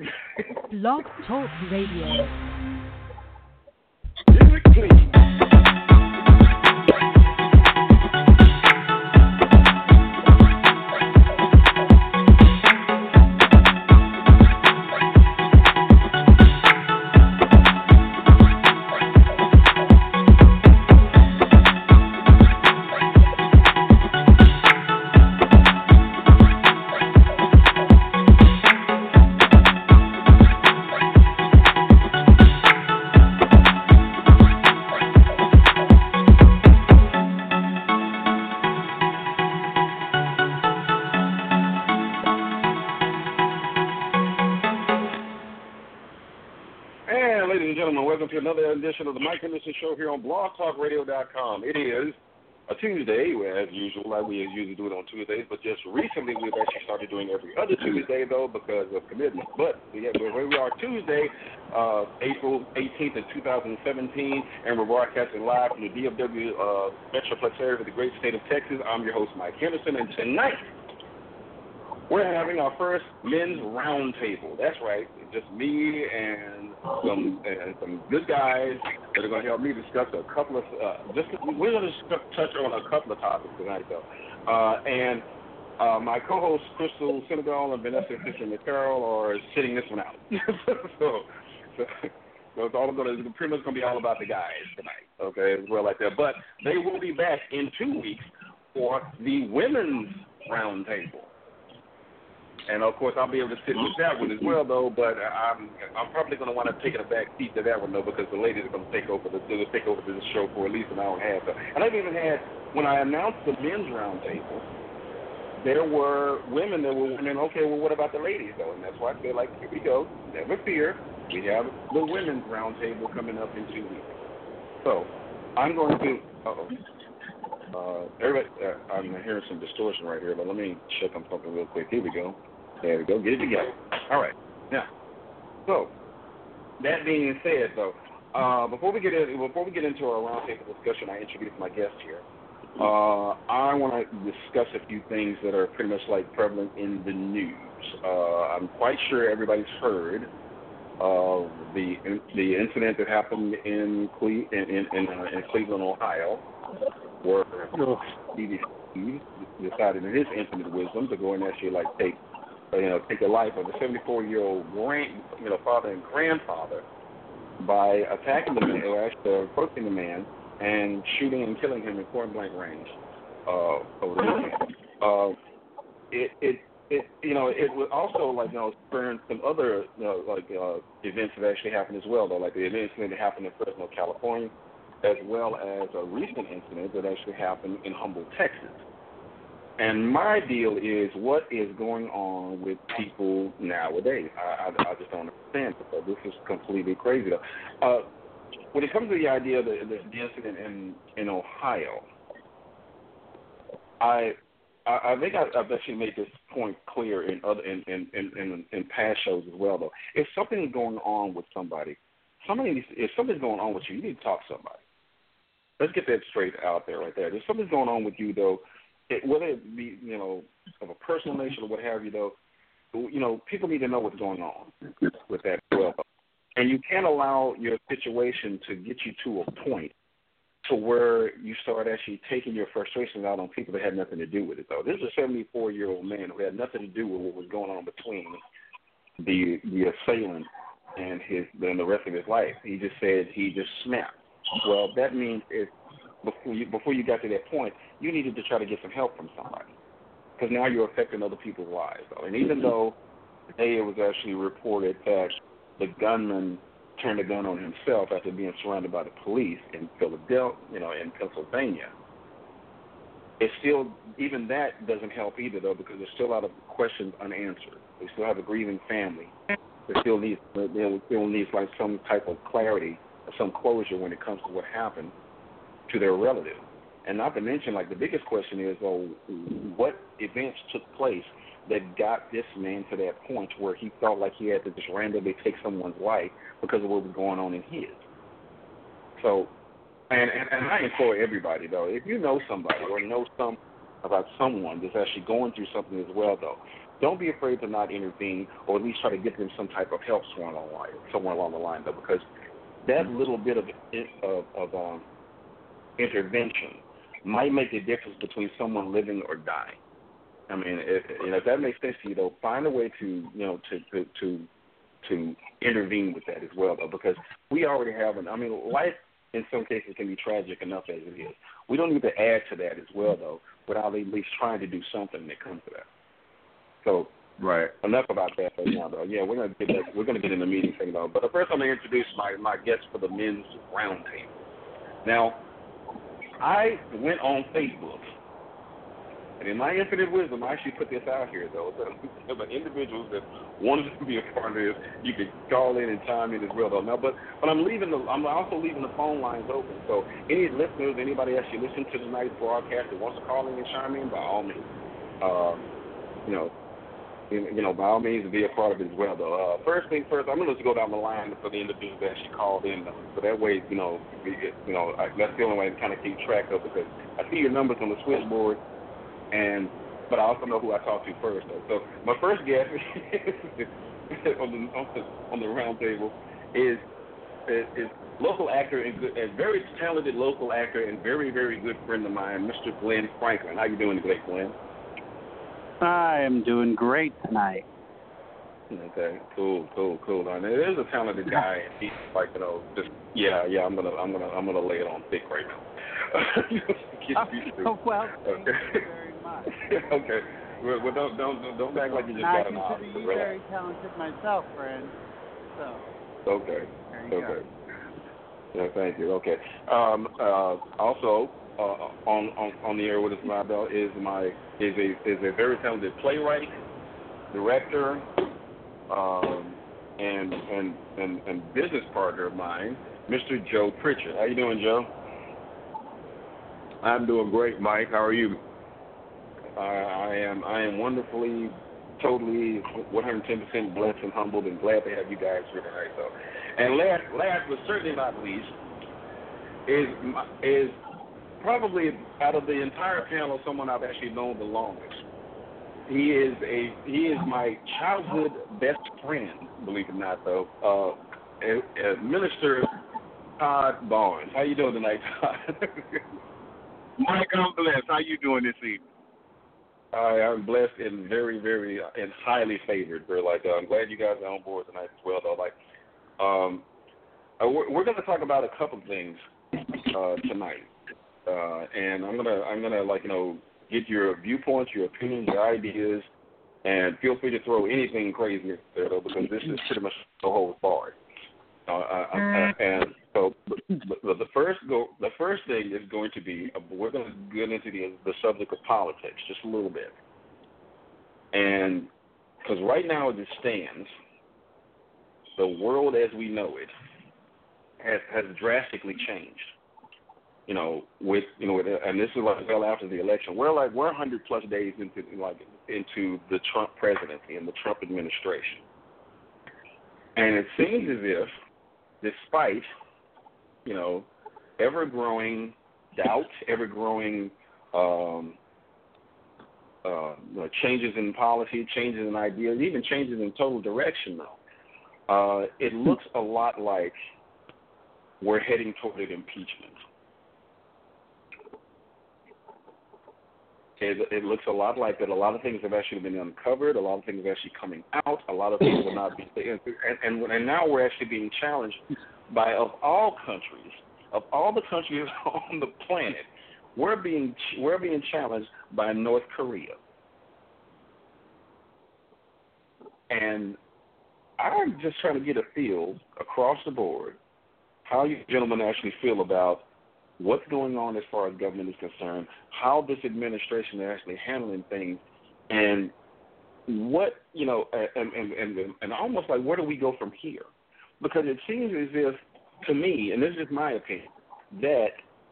Blog Talk Radio. Music, please. To another edition of the Mike Henderson Show here on blogtalkradio.com. It is a Tuesday, as usual, like we usually do it on Tuesdays, but just recently we've actually started doing every other Tuesday, though, because of commitment. But here we are Tuesday, April 18th of 2017, and we're broadcasting live from the DFW Metroplex area of the great state of Texas. I'm your host, Mike Henderson, and tonight we're having our first men's roundtable. That's right, just me and some good guys that are going to help me discuss a couple of. We're going to touch on a couple of topics tonight, though. And my co-hosts Crystal Senegal and Vanessa Fisher-McCarroll are sitting this one out. so it's all going to pretty much going to be all about the guys tonight. Okay, as well like that. But they will be back in 2 weeks for the women's roundtable. And, of course, I'll be able to sit with that one as well, though, but I'm probably going to want to take a back seat to that one, though, because the ladies are going to take over this show for at least an hour and a half. So, and I've even had, when I announced the men's roundtable, there were women that were wondering, okay, well, what about the ladies, though? And that's why I feel like, here we go, never fear, we have the women's roundtable coming up in 2 weeks. So I'm going to, everybody, I'm hearing some distortion right here, but let me check on something real quick. Here we go. There we go. Get it together. All right. Now, so that being said, though, before we get into our roundtable discussion, I introduce my guest here. I want to discuss a few things that are pretty much like prevalent in the news. I'm quite sure everybody's heard of the incident that happened in Cleveland, Ohio, where Stevie decided in his infinite wisdom to go and actually take the life of a 74-year-old father and grandfather by attacking the man, or actually approaching the man and shooting and killing him in point-blank range over the weekend. It was also spurring some other events that actually happened as well, though, like the incident that happened in Fresno, California, as well as a recent incident that actually happened in Humboldt, Texas. And my deal is, what is going on with people nowadays? I just don't understand it. This is completely crazy, though. When it comes to the idea of the incident in Ohio, I think I've actually made this point clear in past shows as well, though. If something's going on with somebody, if something's going on with you, you need to talk to somebody. Let's get that straight out there right there. If something's going on with you, though, whether it be, of a personal nature or what have you, though, people need to know what's going on with that as well. And you can't allow your situation to get you to a point to where you start actually taking your frustrations out on people that had nothing to do with it, though. This is a 74-year-old man who had nothing to do with what was going on between the assailant and the rest of his life. He just said he just snapped. Well, that means before you got to that point, you needed to try to get some help from somebody, because now you're affecting other people's lives. And even though today it was actually reported that the gunman turned a gun on himself after being surrounded by the police in Philadelphia, in Pennsylvania, it's still, even that doesn't help either, though, because there's still a lot of questions unanswered. They still have a grieving family. They still needs like some type of clarity or some closure when it comes to what happened to their relative. And not to mention, the biggest question is, what events took place that got this man to that point where he felt like he had to just randomly take someone's life because of what was going on in his. So, and I implore everybody, though, if you know somebody or know about someone that's actually going through something as well, though, don't be afraid to not intervene, or at least try to get them some type of help somewhere along the line, though, because that little bit of intervention might make the difference between someone living or dying. I mean, if that makes sense to you, though, find a way to to intervene with that as well, though, because we already have life in some cases can be tragic enough as it is. We don't need to add to that as well, though, without at least trying to do something that comes to that. So, right. Enough about that right now, though. Yeah, we're gonna get in the meeting thing, though. But first, I'm gonna introduce my guest for the men's roundtable. Now, I went on Facebook, and in my infinite wisdom, I actually put this out here, though. The individuals that wanted to be a part of this, you could call in and chime in as well, though. Now, but I'm also leaving the phone lines open. So any listeners, anybody actually listen to tonight's broadcast that wants to call in and chime in, by all means, by all means, be a part of it as well, though. First thing first, I'm going to go down the line for the individuals that she called in, so that way, that's the only way to kind of keep track of it, because I see your numbers on the switchboard, but I also know who I talked to first, though. So my first guest on the round table is local actor and very talented local actor and very, very good friend of mine, Mr. Glenn Franklin. How you doing today, Glenn? I am doing great tonight. Okay, cool. Now, there's a talented guy, and he's like, I'm gonna lay it on thick right now. Well, thank you very much. Okay, well, don't act like you just got an I consider you very talented myself, friend. So. Okay. Yeah, thank you. Okay. Also, on the air with us, Mabel, is a very talented playwright, director, and business partner of mine, Mr. Joe Pritchard. How you doing, Joe? I'm doing great, Mike. How are you? I am wonderfully, totally, 110% blessed and humbled, and glad to have you guys here tonight. So, and last but certainly not least, is probably out of the entire panel someone I've actually known the longest. He is my childhood best friend, believe it or not, though. Minister Todd Barnes. How you doing tonight, Todd? Mike, I'm blessed. How you doing this evening? I'm blessed and very, very and highly favored. I'm glad you guys are on board tonight as well, though. We're going to talk about a couple of things tonight, and I'm gonna get your viewpoints, your opinions, your ideas, and feel free to throw anything crazy there, though, because this is pretty much the whole bar. And so the first thing is going to be we're going to get into the subject of politics just a little bit, and because right now as it stands, the world as we know it has drastically changed. And this is well after the election. We're 100 plus days into the Trump presidency and the Trump administration, and it seems as if, despite ever-growing doubt, ever-growing changes in policy, changes in ideas, even changes in total direction, though, it looks a lot like we're heading toward an impeachment. It looks a lot like that. A lot of things have actually been uncovered. A lot of things are actually coming out. A lot of things will not be, and now we're actually being challenged by of all the countries on the planet, we're being challenged by North Korea. And I'm just trying to get a feel across the board how you gentlemen actually feel about what's going on as far as government is concerned, how this administration is actually handling things, and what, and almost like where do we go from here? Because it seems as if, to me, and this is my opinion, that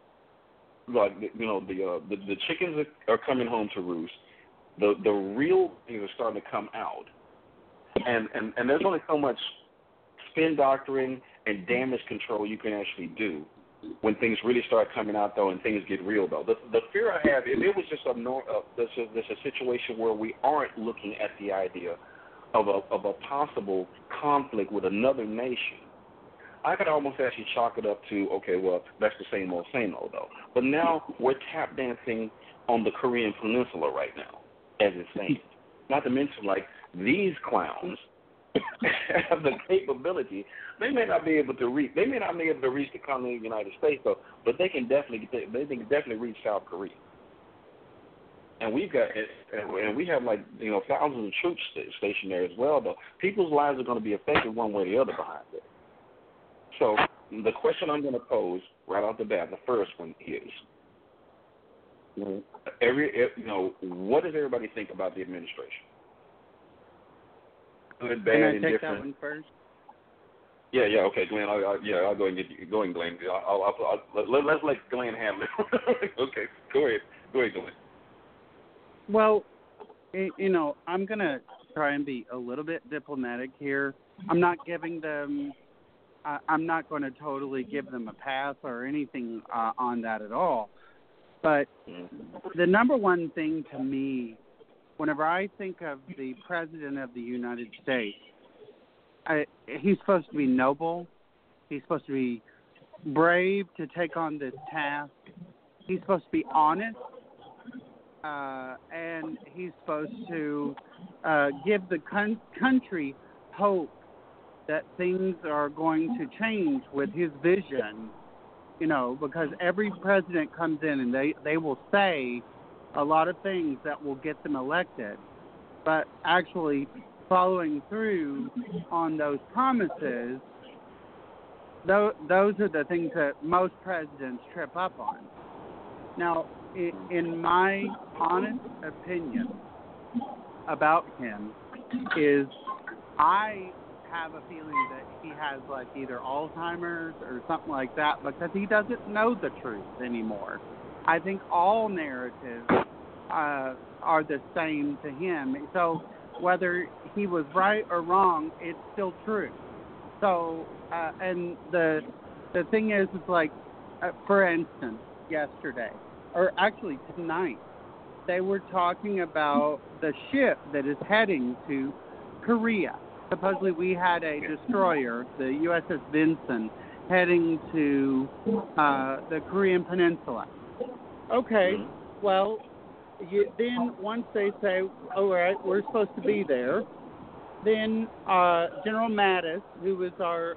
the chickens are coming home to roost. The real things are starting to come out, and there's only so much spin doctoring and damage control you can actually do when things really start coming out, though, and things get real, though. The fear I have, if it was just there's a situation where we aren't looking at the idea of a possible conflict with another nation, I could almost actually chalk it up to, okay, well, that's the same old, though. But now we're tap dancing on the Korean Peninsula right now, as it stands. Not to mention, like, these clowns have the capability. They may not be able to reach the continent of the United States, though, but they can definitely reach South Korea. And we have, like, thousands of troops stationed there as well, though. People's lives are going to be affected one way or the other behind it. So the question I'm going to pose right off the bat, the first one is, what does everybody think about the administration? Good, bad, Can I indifferent. take that one first? Yeah, okay, Glenn. I'll go and get you going, Glenn. Let's let Glenn handle it. Okay, go ahead, Glenn. Well, I'm going to try and be a little bit diplomatic here. I'm not giving them I'm not going to totally give them a pass or anything on that at all. But the number one thing to me, whenever I think of the President of the United States, he's supposed to be noble. He's supposed to be brave to take on this task. He's supposed to be honest. And he's supposed to give the country hope that things are going to change with his vision, because every president comes in and they will say a lot of things that will get them elected, but actually following through on those promises, those are the things that most presidents trip up on. Now, in my honest opinion about him is I have a feeling that he has, like, either Alzheimer's or something like that, because he doesn't know the truth anymore. I think all narratives are the same to him. So whether he was right or wrong, it's still true. So, and the thing is, it's like, for instance, yesterday, or actually tonight, they were talking about the ship that is heading to Korea. Supposedly we had a destroyer, the USS Vinson, heading to the Korean Peninsula. Okay, well, then once they say, all right, we're supposed to be there, then General Mattis, who was our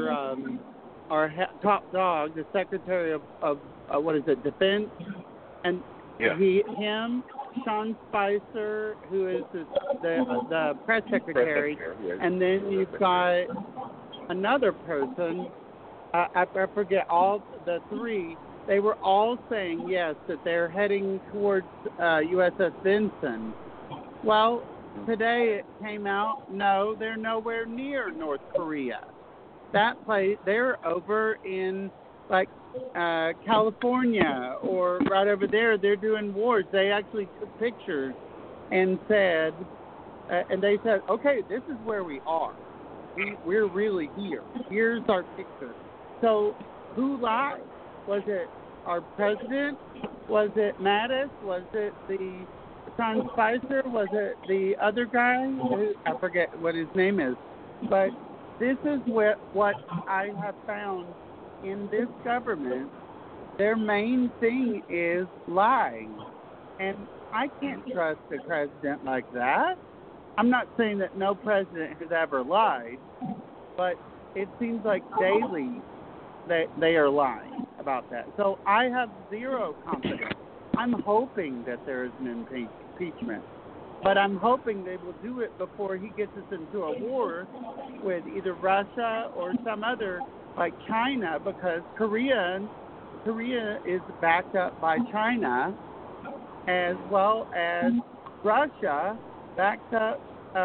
top dog, the Secretary of Defense, and him, Sean Spicer, who is the press secretary, and then you've got another person, I forget, all the three, they were all saying, yes, that they're heading towards USS Vinson. Well, today it came out, no, they're nowhere near North Korea. That place, they're over in, like, California, or right over there. They're doing wars. They actually took pictures and said, okay, this is where we are. We're really here. Here's our picture. So who lied? Was it our president? Was it Mattis? Was it the Sean Spicer? Was it the other guy? I forget what his name is. But this is what I have found in this government. Their main thing is lying. And I can't trust a president like that. I'm not saying that no president has ever lied, but it seems like daily that they are lying about that. So I have zero confidence. I'm hoping that there is an impeachment, but I'm hoping they will do it before he gets us into a war with either Russia or some other, like China, because Korea is backed up by China, as well as Russia backed up,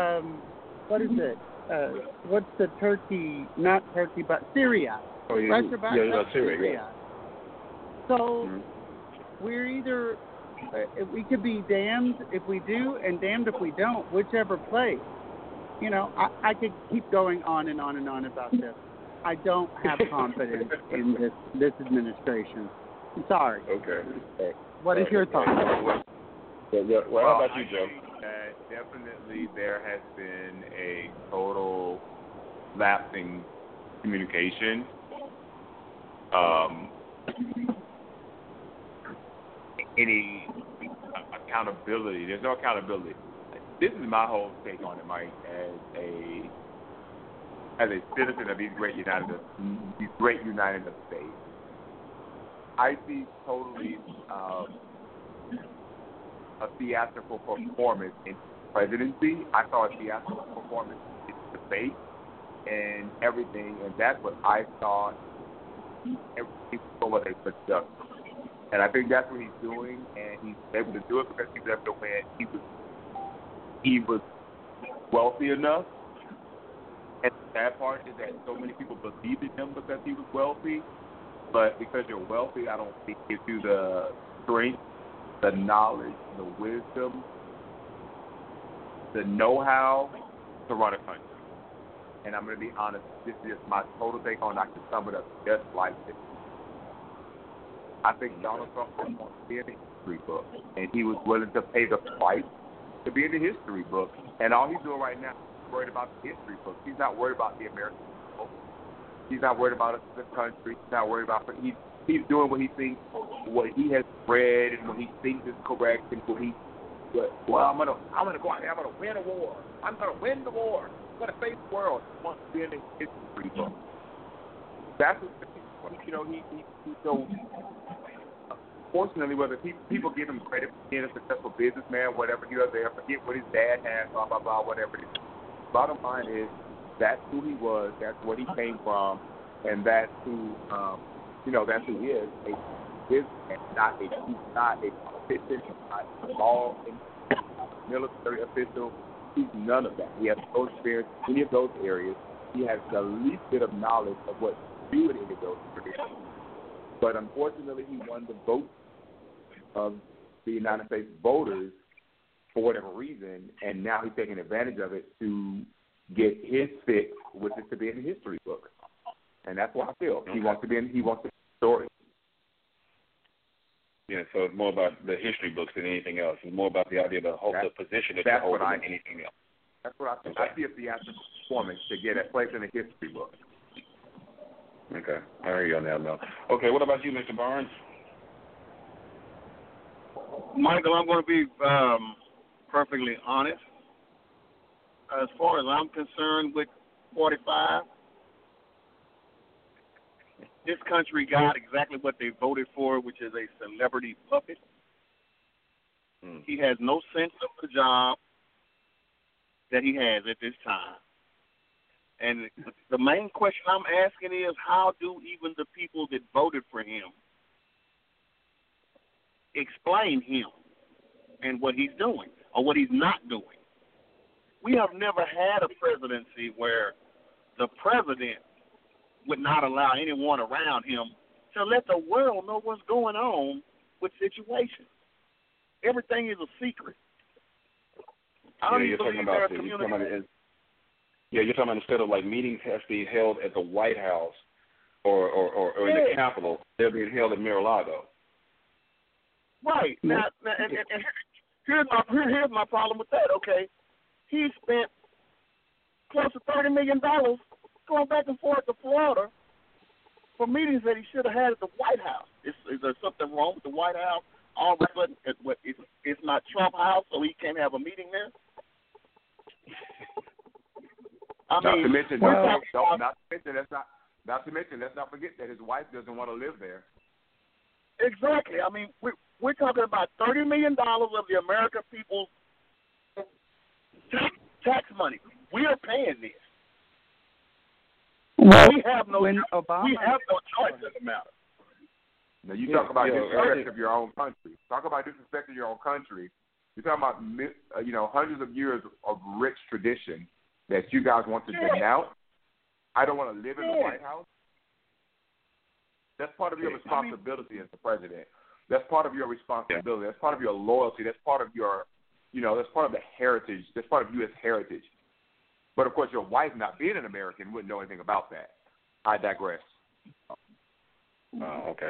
what's the Turkey, not Turkey, but Syria. Russia backed up Syria. Yeah. So we're either, we could be damned if we do and damned if we don't, whichever place. I could keep going on and on and on about this. I don't have confidence in this administration. I'm sorry. Okay. What is your thought? Well, how about you, Joe? Definitely there has been a total lapsing communication. Any accountability. There's no accountability. This is my whole take on it, Mike, as a citizen of these great United States. I see totally a theatrical performance in presidency. I saw a theatrical performance in debate and everything, and that's what I thought everything was a production. And I think that's what he's doing, and he's able to do it because he was able to win. He was wealthy enough. And the sad part is that so many people believed in him because he was wealthy. But because you're wealthy, I don't think it gives you the strength, the knowledge, the wisdom, the know-how to run a country. And I'm going to be honest, this is just my total take on it. I can sum it up just like this. I think Donald Trump was going to be in the history book, and he was willing to pay the price to be in the history book. And all he's doing right now is worried about the history book. He's not worried about the American people. He's not worried about the country. He's not worried about he's doing what he thinks, what he has read, and what he thinks is correct, and what he. I'm gonna go out there. I'm gonna win a war. I'm gonna win the war. I'm gonna save the world. He wants to be in the history book. That's what he so. Fortunately, whether people give him credit for being a successful businessman, whatever he does there, forget what his dad had, blah, blah, blah, whatever it is. Bottom line is, that's who he was, that's what he came from, and that's who, that's who he is. He's not a politician, he's not a law military official. He's none of that. He has no experience in any of those areas. He has the least bit of knowledge of what to do in any of those areas. But unfortunately, he won the vote of the United States voters for whatever reason, and now he's taking advantage of it to get his fix, which is to be in the history book. And that's what I feel. He wants to be in the story. Yeah, so it's more about the history books than anything else. It's more about the idea of the position that you're holding than anything else. That's what I think. Okay. I see a theatrical performance to get a place in the history book. Okay, I hear you on that now. Okay, what about you, Mr. Barnes? Michael, I'm going to be perfectly honest. As far as I'm concerned with 45, this country got exactly what they voted for, which is a celebrity puppet. He has no sense of the job that he has at this time. And the main question I'm asking is, how do even the people that voted for him explain him and what he's doing or what he's not doing? We have never had a presidency where the president would not allow anyone around him to let the world know what's going on with situations. Everything is a secret. You're talking about instead of like meetings has to be held at the White House or in the Capitol, they're being held at Mar-a-Lago. Right. Now and here's my problem with that, okay? He spent close to $30 million going back and forth to Florida for meetings that he should have had at the White House. Is there something wrong with the White House? All of a sudden, it's not Trump House, so he can't have a meeting there? Not to mention, let's not forget that his wife doesn't want to live there. Exactly. I mean, we're talking about $30 million of the American people's tax money. We are paying this. Well, we have no choice in the matter. Now you talk about disrespect of your own country. Talk about disrespect of your own country. You're talking about hundreds of years of rich tradition that you guys want to denounce. I don't want to live in the White House. That's part of your responsibility as the president. That's part of your responsibility. That's part of your loyalty. That's part of your, that's part of the heritage. That's part of U.S. heritage. But, of course, your wife not being an American wouldn't know anything about that. I digress. Oh, okay.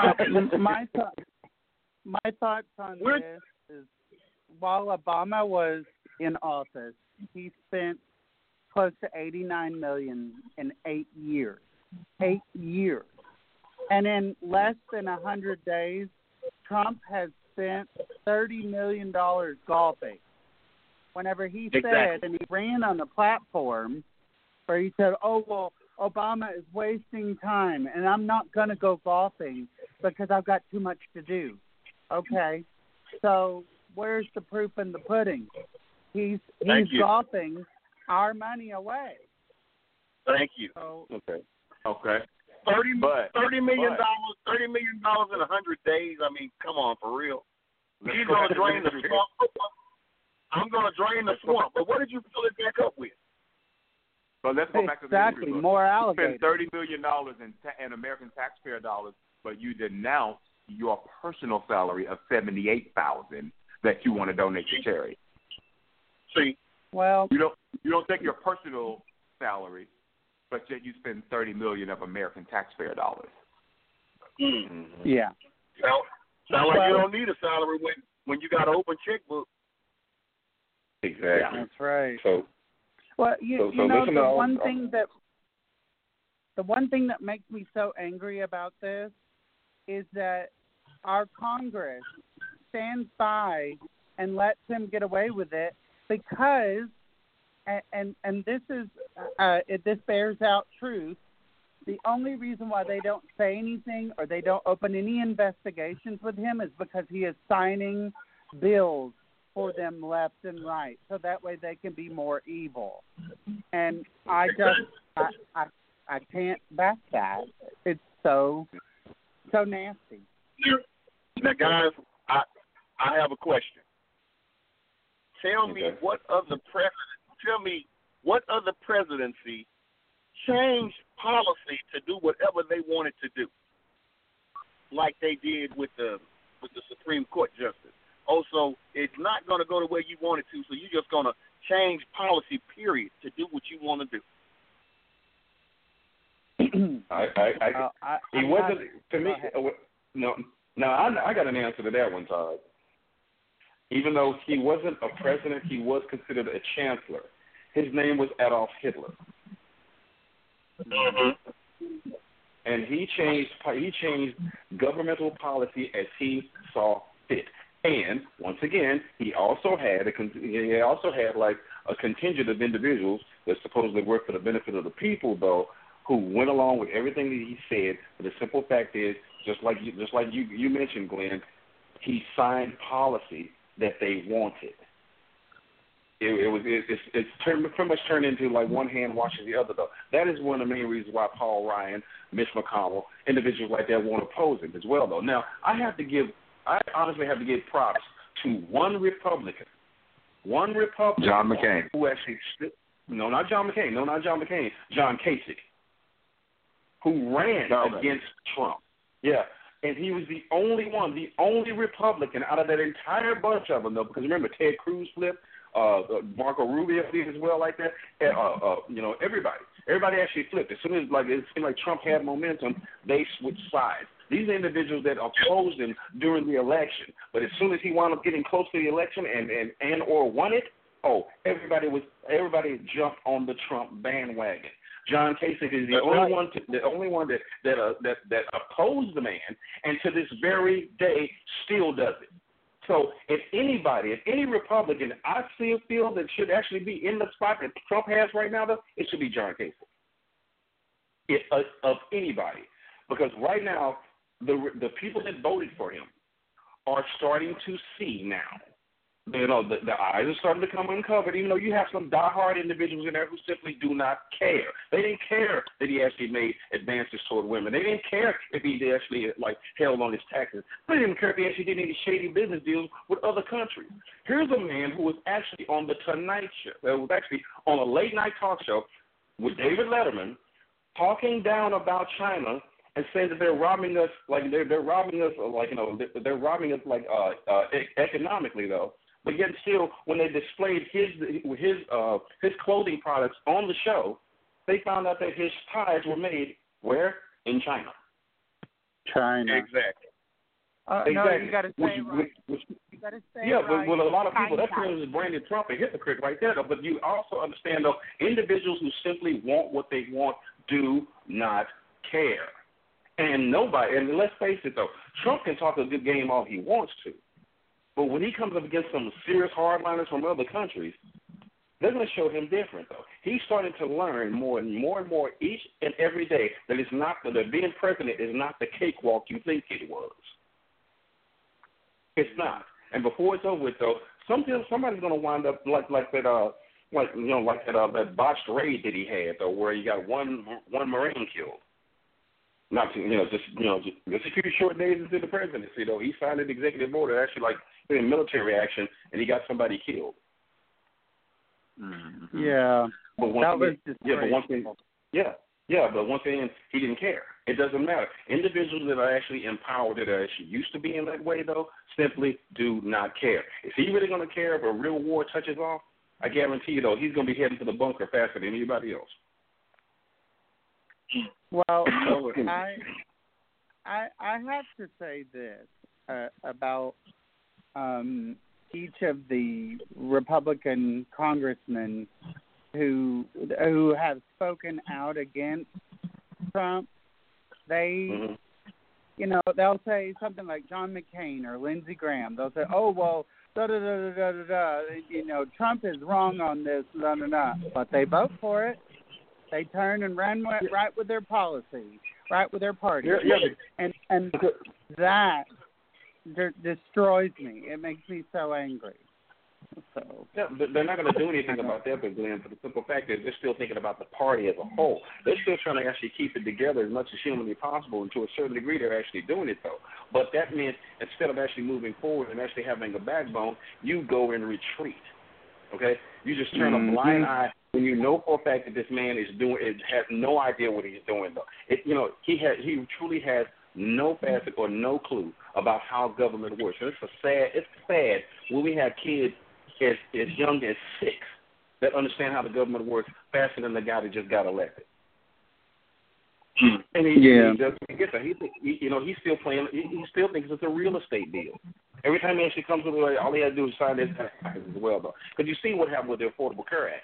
My thoughts on this is, while Obama was in office, he spent close to $89 million in 8 years. 8 years. And in less than 100 days, Trump has spent $30 million golfing. Whenever he said, and he ran on the platform where he said, oh, well, Obama is wasting time, and I'm not going to go golfing because I've got too much to do. Okay, so where's the proof in the pudding? He's golfing our money away. Thank you. So, okay. $30 million in 100 days. I mean, come on, for real. He's going to drain the swamp. I'm going to drain the swamp. But what did you fill it back up with? Well, let's go back to the exactly more alligators. You spent $30 million in American taxpayer dollars, but you denounce your personal salary of $78,000 that you want to donate to charity. See, well, you don't take your personal salary, but yet you spend $30 million of American taxpayer dollars. Mm-hmm. Yeah. Sound like you don't need a salary when you got an open checkbook. Exactly. Yeah, that's right. So, well, you know, the one thing that makes me so angry about this is that our Congress stands by and lets him get away with it because, and this is this bears out truth. The only reason why they don't say anything or they don't open any investigations with him is because he is signing bills for them left and right, so that way they can be more evil. And I can't back that. It's so nasty. Now, guys, I have a question. Tell me what other presidency changed policy to do whatever they wanted to do, like they did with the Supreme Court justice. Also, it's not going to go the way you want it to, so you're just going to change policy, period, to do what you want to do. He wasn't, to me, no, I got an answer to that one, Todd. Even though he wasn't a president, he was considered a chancellor. His name was Adolf Hitler. Mm-hmm. And he changed governmental policy as he saw fit. And once again, he also had like a contingent of individuals that supposedly worked for the benefit of the people, though, who went along with everything that he said. But the simple fact is, just like you mentioned, Glenn, he signed policy that they wanted. It's pretty much turned into like one hand washes the other, though. That is one of the main reasons why Paul Ryan, Mitch McConnell, individuals like that won't oppose him as well, though. Now, I honestly have to give props to one Republican. John McCain. Who actually not John McCain. John Kasich, who ran against Trump. Yeah. And he was the only Republican out of that entire bunch of them, though, because remember, Ted Cruz flipped, Marco Rubio did as well like that. Everybody actually flipped. As soon as it seemed like Trump had momentum, they switched sides. These are individuals that opposed him during the election, but as soon as he wound up getting close to the election and or won it, everybody jumped on the Trump bandwagon. John Kasich is the only one that opposed the man, and to this very day still does it. So if any Republican I feel that should actually be in the spot that Trump has right now, though, it should be John Kasich. Of anybody, because right now the people that voted for him are starting to see now. You know, the eyes are starting to come uncovered, even though you have some diehard individuals in there who simply do not care. They didn't care that he actually made advances toward women. They didn't care if he actually, held on his taxes. They didn't care if he actually did any shady business deals with other countries. Here's a man who was actually on the Tonight Show. Was actually on a late-night talk show with David Letterman, talking down about China and saying that they're robbing us, economically, though. But yet still, when they displayed his clothing products on the show, they found out that his ties were made Where? In China. China. Exactly. Exactly. No, you got to say it right. You got to say it right. But a lot of people, that's because Brandon Trump a hypocrite right there. Though. But you also understand, though, individuals who simply want what they want do not care. And nobody, and let's face it, though, Trump can talk a good game all he wants to. But when he comes up against some serious hardliners from other countries, they're going to show him different, though. He's starting to learn more and more each and every day that it's not that being president is not the cakewalk you think it was. It's not. And before it's over with, though, somebody's going to wind up like that that botched raid that he had, though, where you got one Marine killed. Not to, just a few short days into the presidency, though, he signed an executive order, actually like in military action, and he got somebody killed. Mm-hmm. Yeah, but one thing he didn't care. It doesn't matter. Individuals that are actually empowered, that are actually used to being that way, though, simply do not care. Is he really going to care if a real war touches off? I guarantee you, though, he's going to be heading to the bunker faster than anybody else. Well, I have to say this about each of the Republican congressmen who have spoken out against Trump. They, they'll say something like John McCain or Lindsey Graham. They'll say, "Oh well, Trump is wrong on this, but they vote for it. They turn and run right with their policy, right with their party, and that destroys me. It makes me so angry." So they're not going to do anything about that, but Glenn, for the simple fact that they're still thinking about the party as a whole. They're still trying to actually keep it together as much as humanly possible, and to a certain degree, they're actually doing it though. But that means instead of actually moving forward and actually having a backbone, you go and retreat. Okay, you just turn a blind eye when you know for a fact that this man has no idea what he's doing though. He truly has no facet or no clue about how government works. And it's sad when we have kids as young as 6 that understand how the government works faster than the guy that just got elected. And he doesn't get that. He's still playing. He still thinks it's a real estate deal. Every time he actually comes to the all he has to do is sign this as well, though. Because you see what happened with the Affordable Care Act.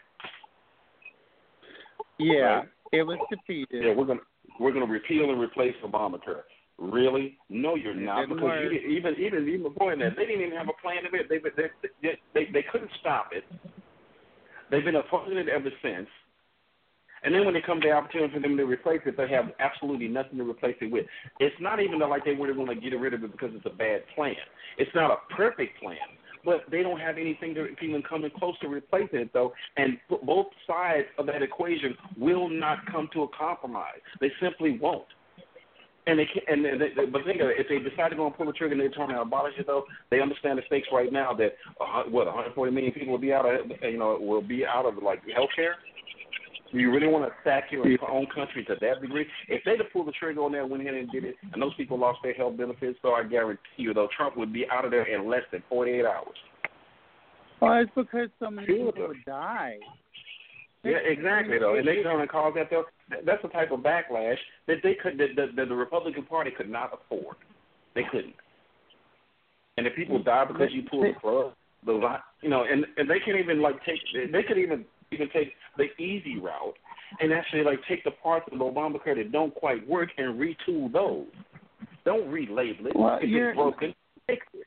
Yeah, right? It was defeated. Yeah, we're gonna repeal and replace Obamacare. Really? No, you're not. Because even before that, they didn't even have a plan of it. They couldn't stop it. They've been opposing it ever since. And then when it comes to the opportunity for them to replace it, they have absolutely nothing to replace it with. It's not even like they really want to get rid of it because it's a bad plan. It's not a perfect plan, but they don't have anything to even coming close to replacing it, though. And both sides of that equation will not come to a compromise. They simply won't. And but think of it, if they decide to go and pull the trigger and they turn and abolish it, though, they understand the stakes right now that 140 million people will be out of like health care. Do you really want to stack your own country to that degree? If they'd have pulled the trigger on that, went ahead and did it, and those people lost their health benefits, so I guarantee you, though, Trump would be out of there in less than 48 hours. Well, it's because so many people would die. Yeah, exactly, though. And they come and cause that, though. That's the type of backlash that the Republican Party could not afford. They couldn't. And if people die because you pull the plug, and they can't even they could even take the easy route and actually take the parts of Obamacare that don't quite work and retool those. Don't relabel it. Well, if it's broken, fix it.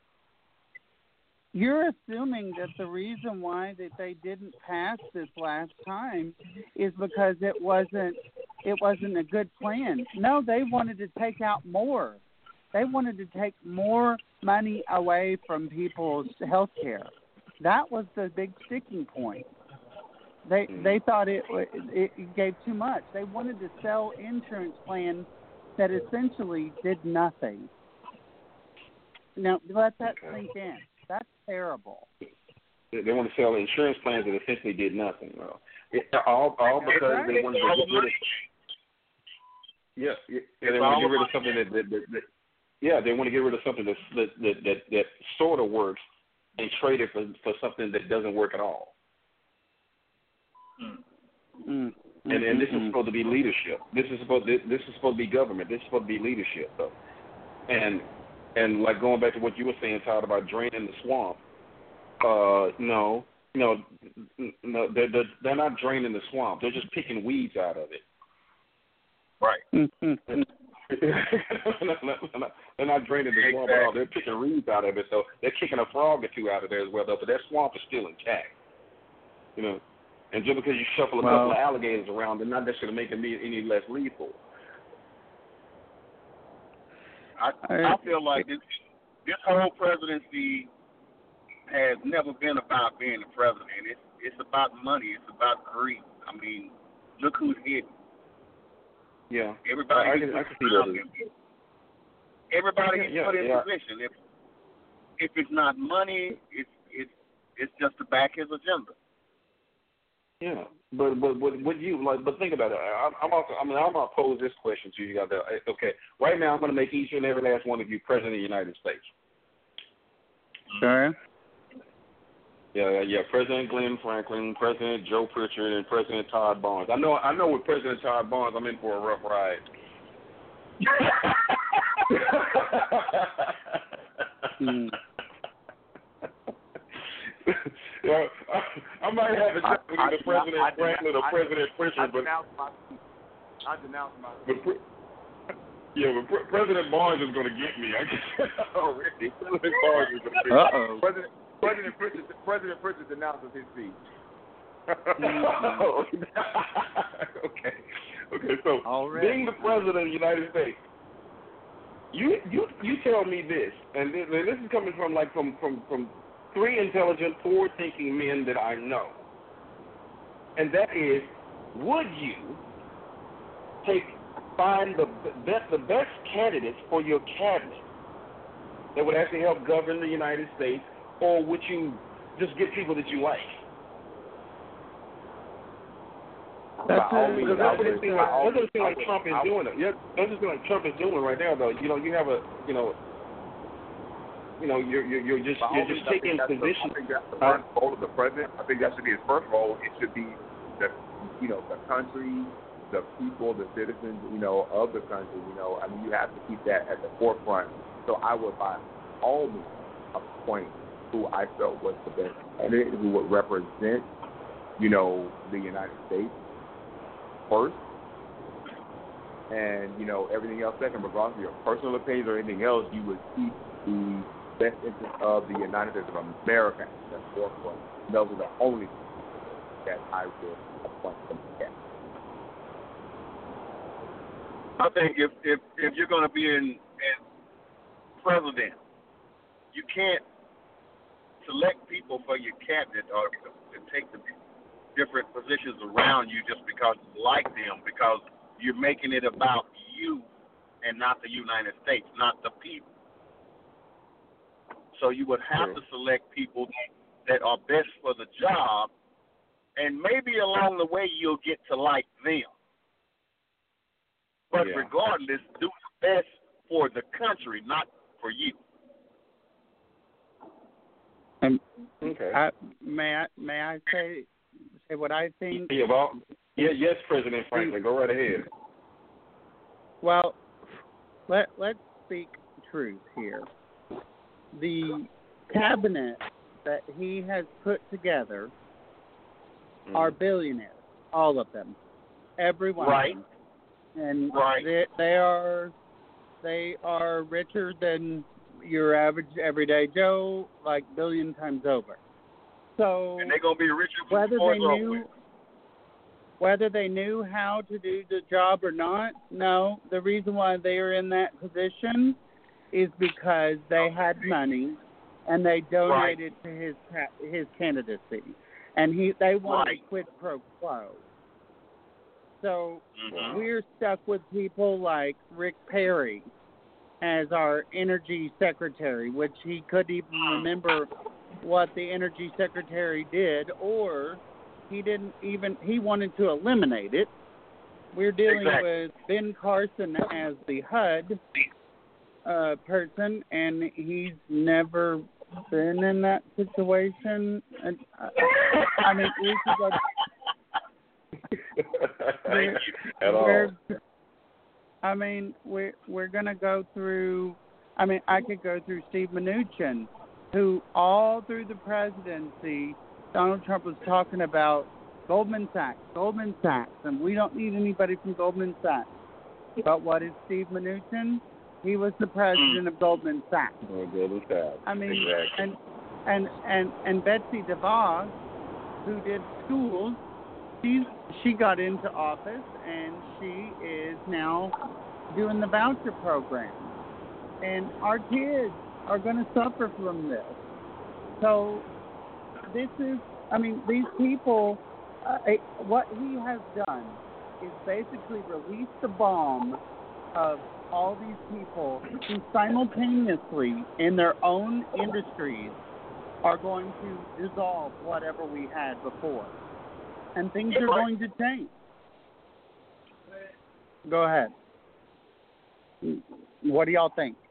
You're assuming that the reason why that they didn't pass this last time is because it wasn't a good plan. No, they wanted to take out more. They wanted to take more money away from people's health care. That was the big sticking point. They thought it gave too much. They wanted to sell insurance plans that essentially did nothing. Now, let that sink in. That's terrible. They want to sell insurance plans that essentially did nothing. All because they wanted to get rid of. They want to get rid of something they want to get rid of something that sort of works and trade it for something that doesn't work at all. And this is supposed to be leadership. This is supposed to be government. This is supposed to be leadership, though. And like going back to what you were saying, Todd, about draining the swamp. No, they're not draining the swamp. They're just picking weeds out of it. Right. They're not draining the swamp at all. They're picking weeds out of it. So they're kicking a frog or two out of there as well, though. But that swamp is still intact. You know. And just because you shuffle a couple of alligators around, they're not necessarily making it any less lethal. I feel like this whole presidency has never been about being the president. It's about money. It's about greed. I mean, look who's hidden. Yeah. Everybody I can see that. Everybody gets put in position. If it's not money, it's just to back his agenda. Yeah, but would you like? But think about it. I'm gonna pose this question to you guys. Okay, right now I'm gonna make each and every last one of you president of the United States. Sure. Yeah. President Glenn Franklin, President Joe Pritchard, and President Todd Barnes. I know with President Todd Barnes, I'm in for a rough ride. Yeah, I might have a job with either President Franklin or President Pritchard, but I denounce my. But President Barnes is going to get me. I guess already. President Barnes is going to get me. President Pritchard denounces his seat. Okay. So being the president of the United States, you tell me this, and this is coming from three intelligent, forward-thinking men that I know, and that is, would you find the best candidates for your cabinet that would actually help govern the United States, or would you just get people that you like? That doesn't seem like Trump is doing it. Yeah, that doesn't seem like Trump is doing it right now, though. You have you're just taking position. I think that's the first role of the president. I think that should be his first role. It should be the country, the people, the citizens, of the country. I mean, you have to keep that at the forefront. So I would, by all means, appoint who I felt was the best candidate, who would represent, the United States first, and everything else second. Regardless of your personal opinions or anything else, you would keep the best interest of the United States of America at the forefront. Those are the only things that I would appoint them to. I think if you're going to be in president, you can't select people for your cabinet or to take the different positions around you just because you like them, because you're making it about you and not the United States, not the people. So you would have to select people that are best for the job, and maybe along the way you'll get to like them. But regardless, do the best for the country, not for you. May I say what I think? Yes, President Franklin, go right ahead. Well, let's speak truth here. The cabinet that he has put together are billionaires, all of them, every one of them, and they are richer than your average everyday Joe, like billion times over. So, and they're gonna be richer whether they knew how to do the job or not. No, the reason why they are in that position is because they had money and they donated to his candidacy, and they wanted quid pro quo. So we're stuck with people like Rick Perry as our energy secretary, which he couldn't even remember what the energy secretary did, or he wanted to eliminate it. We're dealing with Ben Carson as the HUD person, and he's never been in that situation. And I mean, we could go. Thank you. At all. I mean, we're going to go through. I mean, I could go through Steve Mnuchin, who all through the presidency, Donald Trump was talking about Goldman Sachs, and we don't need anybody from Goldman Sachs. But what is Steve Mnuchin? He was the president of Goldman Sachs. Goldman Sachs. I mean, exactly. and Betsy DeVos, who did schools, she got into office and she is now doing the voucher program. And our kids are going to suffer from this. So this is, I mean, these people, what he has done is basically release the bomb of all these people who simultaneously in their own industries are going to dissolve whatever we had before. And things are going to change. Go ahead. What do y'all think?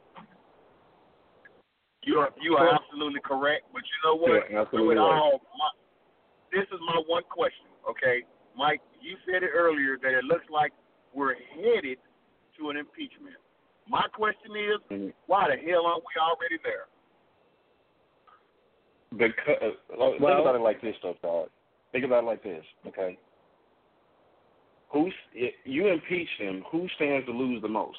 You are absolutely correct, but you know what? Yeah, absolutely right. This is my one question, okay? Mike, you said it earlier that it looks like we're headed to an impeachment. My question is, why the hell aren't we already there? Because, think about it like this, though, Todd. Think about it like this, okay? You impeach him, who stands to lose the most?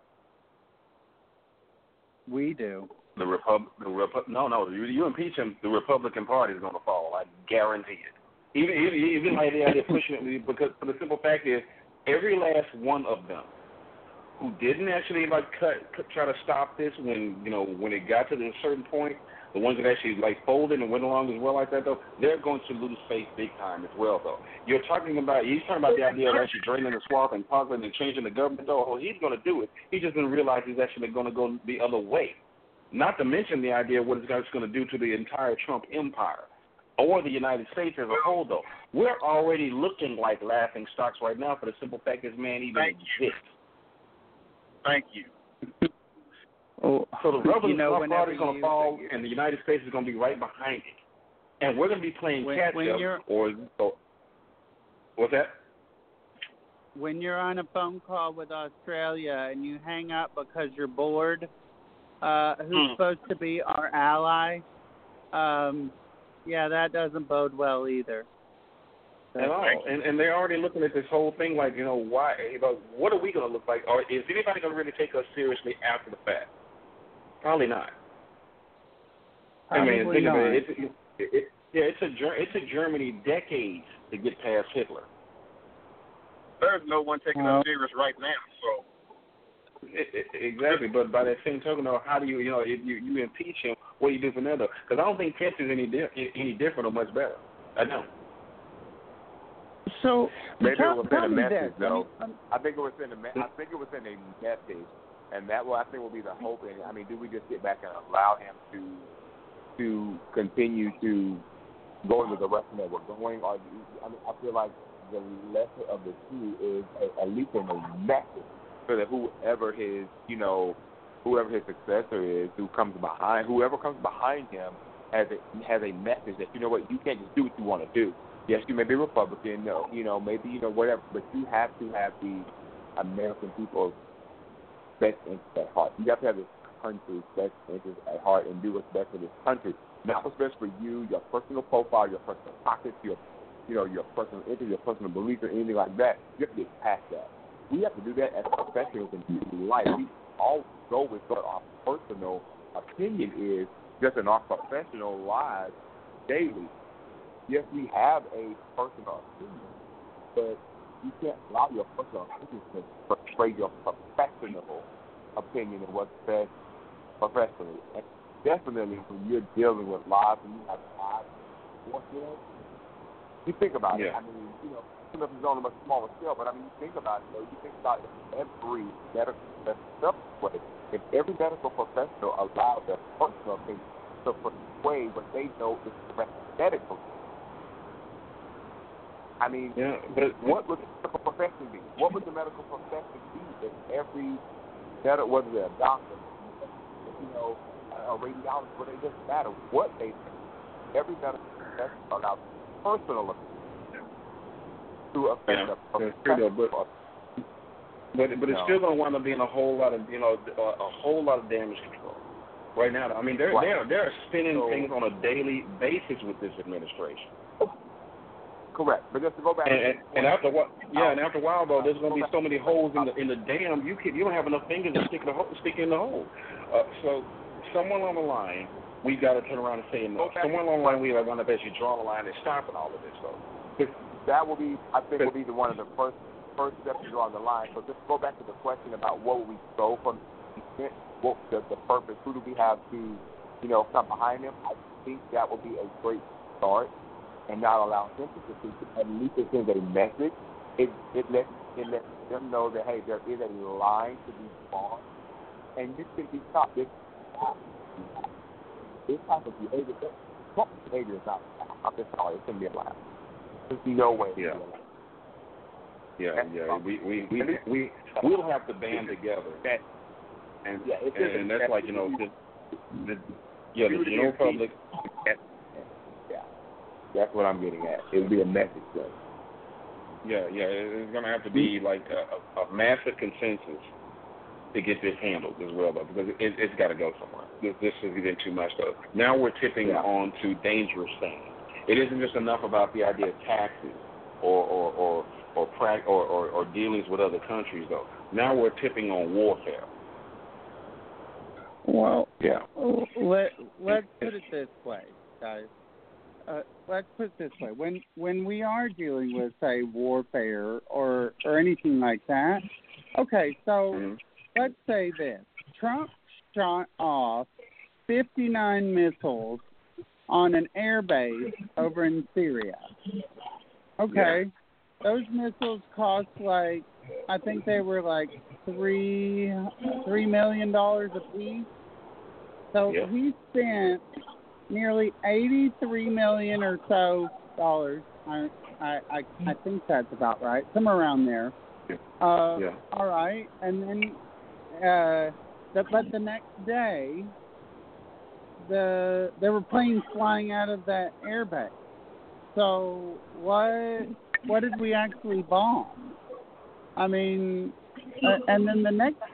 We do. You impeach him, the Republican Party is going to fall. I guarantee it. Even like the idea of pushing it, because the simple fact is, every last one of them who didn't actually try to stop this when it got to a certain point, the ones that actually folded and went along as well like that, though, they're going to lose faith big time as well, though. He's talking about the idea of actually draining the swamp and conquering and changing the government, though. Oh, he's going to do it. He just didn't realize he's actually going to go the other way. Not to mention the idea of what it's going to do to the entire Trump empire or the United States as a whole, though. We're already looking like laughing stocks right now for the simple fact this man even exists. Thank you. Oh, so the Republican Party is going to fall, and the United States is going to be right behind it. And we're going to be playing catch-up. What's that? When you're on a phone call with Australia and you hang up because you're bored, who's supposed to be our ally, that doesn't bode well either. At all. And they're already looking at this whole thing like, why? What are we going to look like? Or is anybody going to really take us seriously after the fact? Probably not. Probably think not. about it. It's a Germany decades to get past Hitler. There's no one taking us serious right now, so. Exactly, but by that same token, how do you, if you impeach him, what do you do from there, though? Because I don't think Pence is any different or much better. I don't. So maybe it was in a message, this. though. I think it was in a message, and that I think will be the hope. And I mean, do we just sit back and allow him to continue to go in the direction that we're going, or I feel like the lesser of the two is at least in a message, so that whoever his successor is, whoever comes behind him has a message that you can't just do what you want to do. Yes, you may be Republican, whatever, but you have to have the American people's best interest at heart. You have to have this country's best interest at heart and do what's best for this country. Not what's best for you, your personal profile, your personal pockets, your personal interest, your personal beliefs, or anything like that. You have to get past that. We have to do that as professionals in life. We all go with what our personal opinion is just in our professional lives daily. Yes, we have a personal opinion, but you can't allow your personal opinion to portray your professional opinion of what's best professionally. And definitely when you're dealing with lives and you have lives, you think about it. I mean, even if it's on a much smaller scale, but I mean, you think about it. You think about it, every medical professional, if every medical professional allows their personal opinion to persuade what they know is correct medical. I mean, but what would the medical profession be? What would the medical profession be if every whether they're a doctor, a radiologist, but it doesn't matter what they think. Every medical profession allows personal opinion. to affect but it's still going to wind up being a whole lot of damage control. Right now, I mean, they're spinning things on a daily basis with this administration. Correct, but just to go back. And after a while, though, there's going to be so many holes in the dam. You don't have enough fingers to stick in the hole. So, somewhere along the line, we've got to turn around and say enough. Somewhere along the line, we are going to basically draw the line and stop all of this, though. That will be, I think, one of the first steps to draw the line. So just go back to the question about what will we go from what the purpose, who do we have to, come behind them. I think that will be a great start, and not allow them to speak. At least it sends a message. It lets them know that, hey, there is a line to be drawn, and this can be stopped. This type of behavior, behavior is not. I'm just sorry, it shouldn't be allowed. There's no way. Yeah. We'll have to band together. And that's like, the general public. Yeah, that's what I'm getting at. It'll be a message, though. Yeah, it's going to have to be like a massive consensus to get this handled as well, though, because it's got to go somewhere. This is getting too much, though. Now we're tipping on to dangerous things. It isn't just enough about the idea of taxes or dealings with other countries, though. Now we're tipping on warfare. Well, let's put it this way, guys. Let's put it this way. When we are dealing with, say, warfare or anything like that, okay, so let's say this. Trump shot off 59 missiles on an air base over in Syria. Okay. Yeah. Those missiles cost I think they were like $3 million a piece. So he spent nearly $83 million or so dollars. I think that's about right, somewhere around there. All right, and then but the next day, there were planes flying out of that air base. So what did we actually bomb? I mean, and then the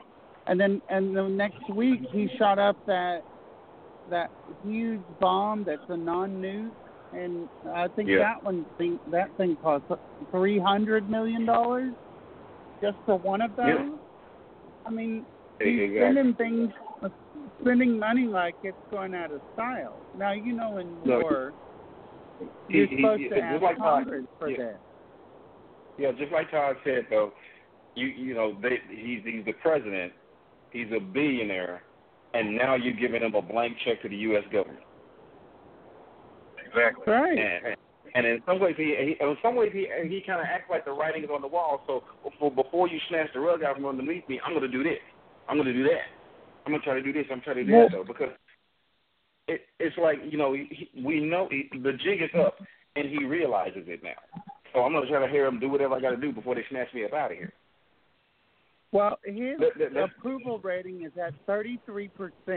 next week he shot up that huge bomb that's a non-nuke, and I think that thing cost $300 million just for one of those. Yeah. I mean, he's spending money like it's going out of style. Now, in war, you're supposed to ask Congress for that. Yeah, just like Todd said, though, he's the president, he's a billionaire, and now you're giving him a blank check to the U.S. government. Exactly. Right. And in some ways, he kind of acts like the writing is on the wall. So before you snatch the rug out from underneath me, I'm going to do this. I'm going to do that. I'm going to try to do this. I'm trying to do that, though, because it's like, we know the jig is up, and he realizes it now. So I'm going to try to hear him do whatever I got to do before they snatch me up out of here. Well, his approval rating is at 33%.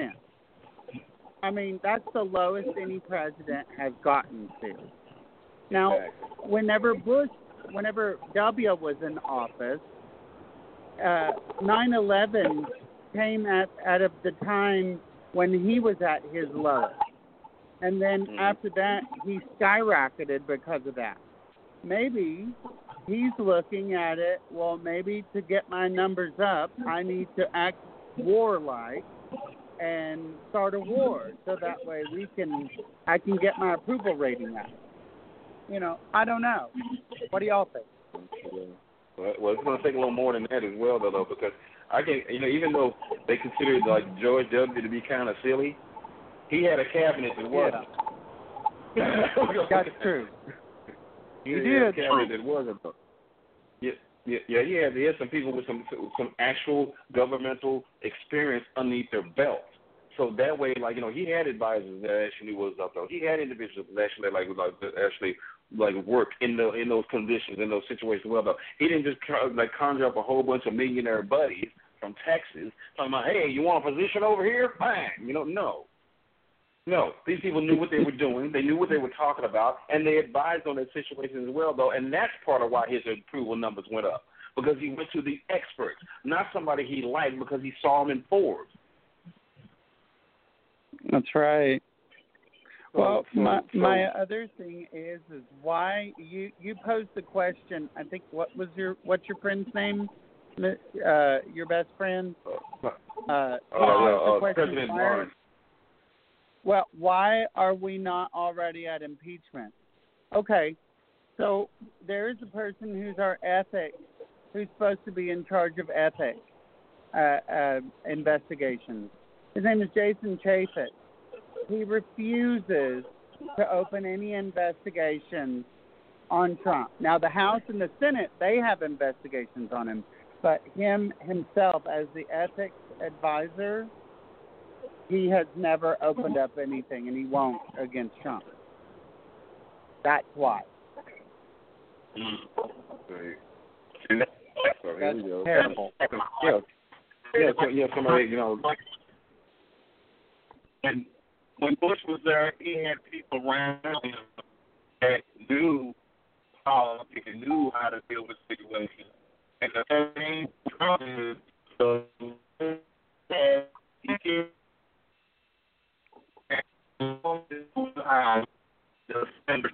I mean, that's the lowest any president has gotten to. Now, whenever W was in office, 9/11 came out of the time when he was at his lowest. And then after that, he skyrocketed because of that. Maybe he's looking at it, well, maybe to get my numbers up, I need to act warlike and start a war, so that way I can get my approval rating up. I don't know. What do y'all think? Well, it's going to take a little more than that as well, though, because I can, even though they considered like George W. to be kind of silly, he had a cabinet that wasn't. That's true. He did a cabinet that wasn't. Yeah, he had some people with some actual governmental experience underneath their belt. So that way, he had advisors that actually was up though. He had individuals that actually work in those conditions, in those situations well though. He didn't just conjure up a whole bunch of millionaire buddies from Texas talking about, hey, you want a position over here? Fine. No. No, these people knew what they were doing. They knew what they were talking about, and they advised on that situation as well, though. And that's part of why his approval numbers went up, because he went to the experts, not somebody he liked because he saw them in Forbes. That's right. Well, my other thing is why you posed the question. I think what's your friend's name? Your best friend. President Barnes. Well, why are we not already at impeachment? Okay, so there is a person who's our ethics, who's supposed to be in charge of ethics investigations. His name is Jason Chaffetz. He refuses to open any investigations on Trump. Now, the House and the Senate, they have investigations on him, but himself as the ethics advisor, he has never opened up anything, and he won't against Trump. That's why. That's terrible. Somebody, And when Bush was there, he had people around him that knew politics and knew how to deal with situations. And the thing Trump is, he can the standard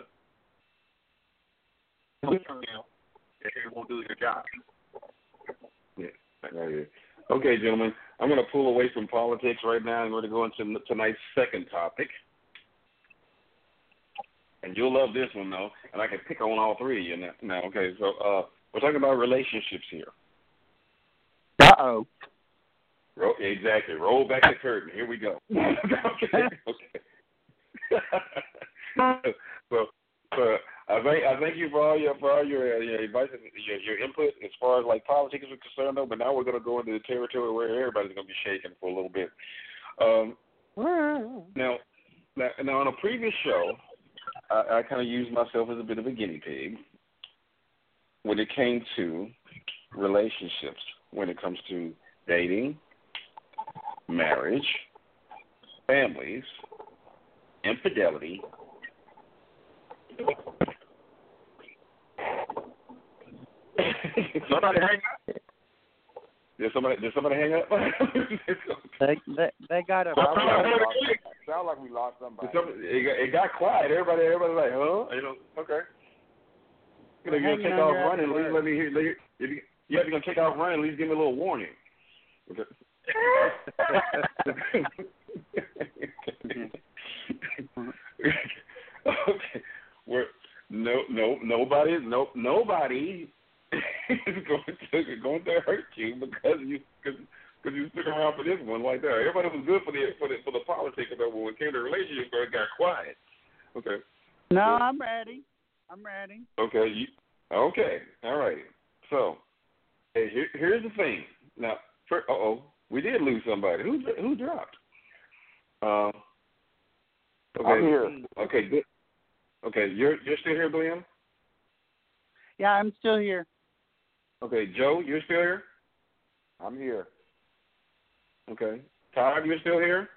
if you won't do your job. Yeah, right here. Okay, gentlemen, I'm going to pull away from politics right now and we're going to go into tonight's second topic. And you'll love this one, though, and I can pick on all three of you now. Okay, so we're talking about relationships here. Uh-oh. Exactly. Roll back the curtain. Here we go. Okay. So I thank you for all your advice and your input as far as like politics is concerned, though. But now we're going to go into the territory where everybody's going to be shaking for a little bit. Now on a previous show, I kind of used myself as a bit of a guinea pig when it came to relationships, when it comes to dating, marriage, families, infidelity. Somebody hang up? Did somebody hang up? They got a. Sound like we lost somebody. It got quiet. Everybody's like, huh? Okay. You're gonna take off running. At least let me hear. If you're gonna take off running, at least give me a little warning. Okay. Okay. Nobody is going to hurt you because you stick around for this one like that. Everybody was good for the politics, but when it came to relationships, it got quiet. Okay. No, I'm ready. Okay. Okay. All right. So, hey, here's the thing. Now, we did lose somebody. Who dropped? Okay. I'm here. Okay, good. Okay, you're still here, Glenn? Yeah, I'm still here. Okay, Joe, you're still here? I'm here. Okay. Todd, you're still here?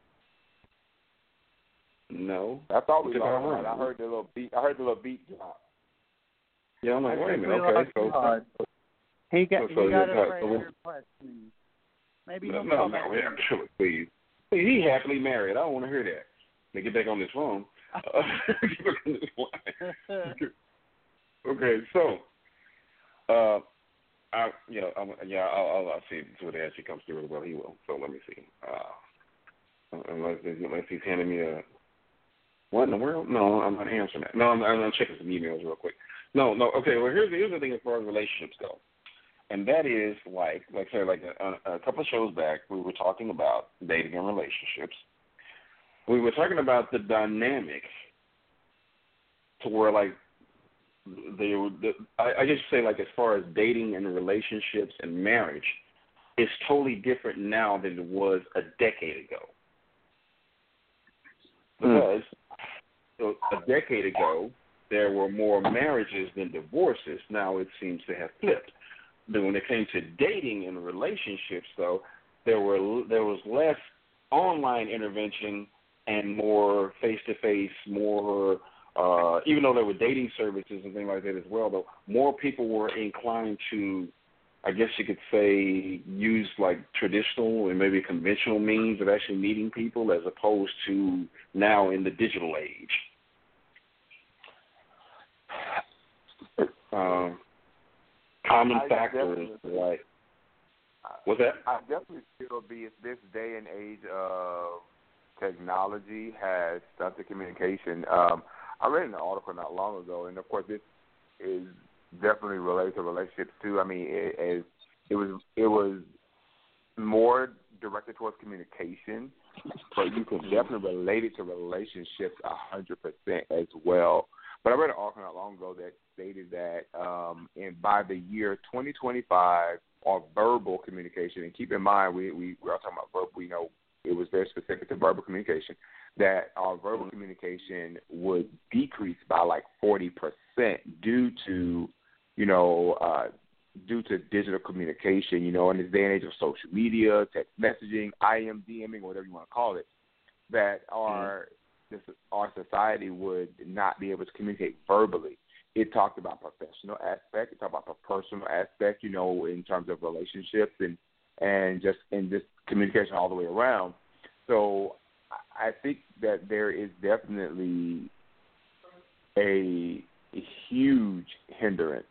No. I thought we lost one. I heard the little beat drop. Yeah, I'm like, wait a minute. Okay, so he got afraid of your questioning. Maybe he'll come back. No, sure, please. He happily married. I don't want to hear that. Let me get back on this phone. Okay, so I'll see to it as he comes through. Well, he will. So let me see. Unless he's handing me a what in the world? No, I'm not answering that. No, I'm checking some emails real quick. No. Okay, well here's the thing as far as relationships go, and that is like a couple of shows back we were talking about dating and relationships. We were talking about the dynamic to where like I just say like as far as dating and relationships and marriage, it's totally different now than it was a decade ago. Because a decade ago there were more marriages than divorces. Now it seems to have flipped. But when it came to dating and relationships, though, there was less online intervention and more face-to-face, more, even though there were dating services and things like that as well, though, more people were inclined to, I guess you could say, use like traditional and maybe conventional means of actually meeting people as opposed to now in the digital age. Common factors, like, what's that? I definitely feel this day and age of technology has stunted communication. I read an article not long ago, and of course this is definitely related to relationships too. I mean, it was more directed towards communication, but you can definitely relate it to relationships 100% as well. But I read an article not long ago that stated that by the year 2025, our verbal communication, and keep in mind we are talking about verbal, we know it was very specific to verbal communication, that our verbal communication would decrease by like 40% due to digital communication, in this day and age of social media, text messaging, IM, DMing, whatever you want to call it, that our society would not be able to communicate verbally. It talked about professional aspect, it talked about the personal aspect, in terms of relationships and just in this communication all the way around. So I think that there is definitely a huge hindrance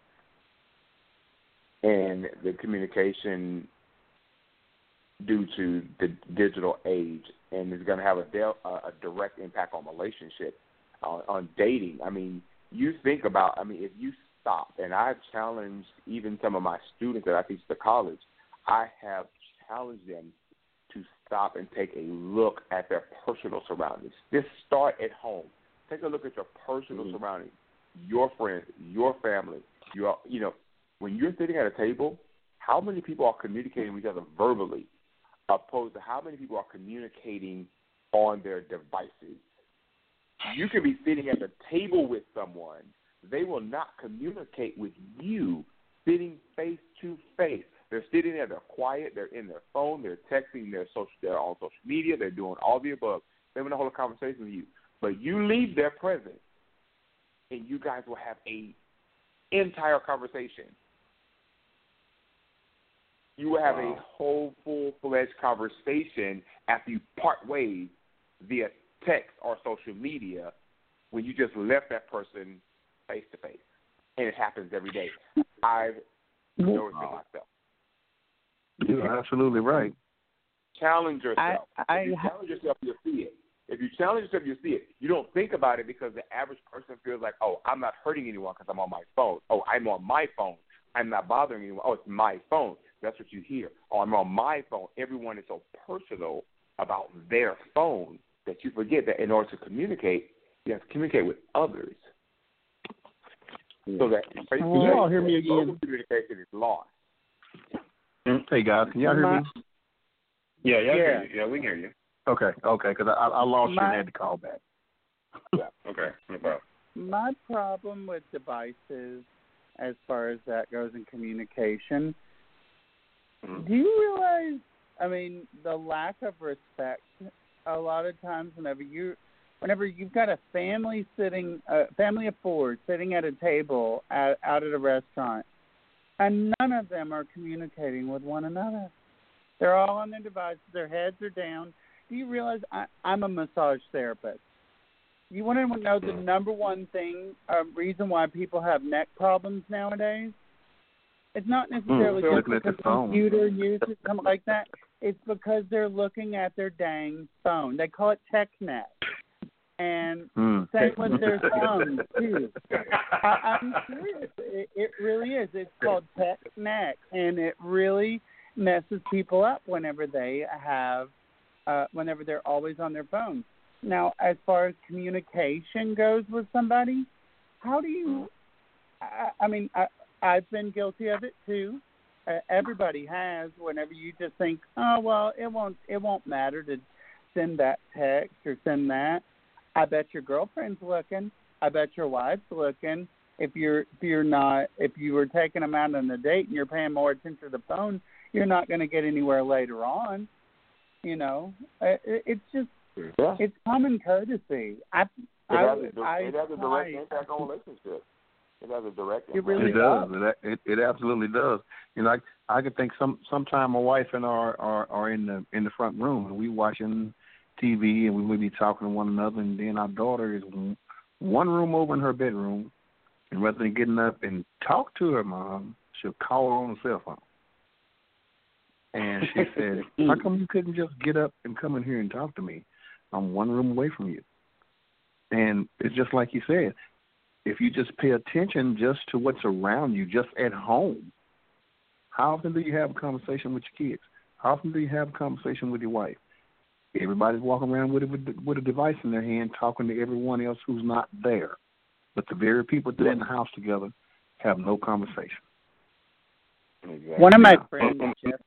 in the communication due to the digital age, and it's going to have a direct impact on relationships, on dating. I mean, you think about, if you stop, and I've challenged even some of my students that I teach at college, I have challenged them to stop and take a look at their personal surroundings. Just start at home. Take a look at your personal surroundings, your friends, your family. When you're sitting at a table, how many people are communicating with each other verbally, opposed to how many people are communicating on their devices? You can be sitting at the table with someone. They will not communicate with you sitting face to face. They're sitting there, they're quiet, they're in their phone, they're texting, they're on social media, they're doing all the above. They want to hold a conversation with you. But you leave their presence, and you guys will have an entire conversation. You will have a whole full-fledged conversation after you part ways via text or social media when you just left that person face-to-face. And it happens every day. I've noticed it myself. You're absolutely right. Challenge yourself. If you challenge yourself, you'll see it. If you challenge yourself, you'll see it. You don't think about it because the average person feels like, oh, I'm not hurting anyone because I'm on my phone. Oh, I'm on my phone. I'm not bothering anyone. Oh, it's my phone. That's what you hear. Oh, I'm on my phone. Everyone is so personal about their phone that you forget that in order to communicate, you have to communicate with others. So that can you all hear me again? Communication is lost. Hey guys, can y'all hear me? Yeah, hear you. Yeah, we can hear you. Okay, because I lost you and had to call back. Yeah, okay, no problem. My problem with devices, as far as that goes in communication, do you realize, the lack of respect a lot of times whenever you've got a family of four sitting at a table out at a restaurant, and none of them are communicating with one another. They're all on their devices. Their heads are down. Do you realize I'm a massage therapist? You want to know the number one reason why people have neck problems nowadays? It's not necessarily just because computer use or something like that. It's because they're looking at their dang phone. They call it tech neck. And same with their thumbs, too. I'm serious. It really is. It's called tech neck, and it really messes people up whenever whenever they're always on their phone. Now, as far as communication goes with somebody, how do you? I've been guilty of it too. Everybody has. Whenever you just think, oh well, it won't matter to send that text or send that. I bet your girlfriend's looking. I bet your wife's looking. If you were taking them out on a date and you're paying more attention to the phone, you're not going to get anywhere later on. It's just Yeah. It's common courtesy. It has a direct impact on relationships. It has a direct impact. It really does. It absolutely does. You know, I could think sometime my wife and I are in the front room and we watching TV and we may be talking to one another, and then our daughter is one room over in her bedroom, and rather than getting up and talk to her mom, she'll call her on the cell phone. And she said, "How come you couldn't just get up and come in here and talk to me? I'm one room away from you." And it's just like you said, if you just pay attention just to what's around you, just at home, how often do you have a conversation with your kids? How often do you have a conversation with your wife? Everybody's walking around with a device in their hand talking to everyone else who's not there. But the very people that are in the house together have no conversation. Exactly. One of my friends, Jeff.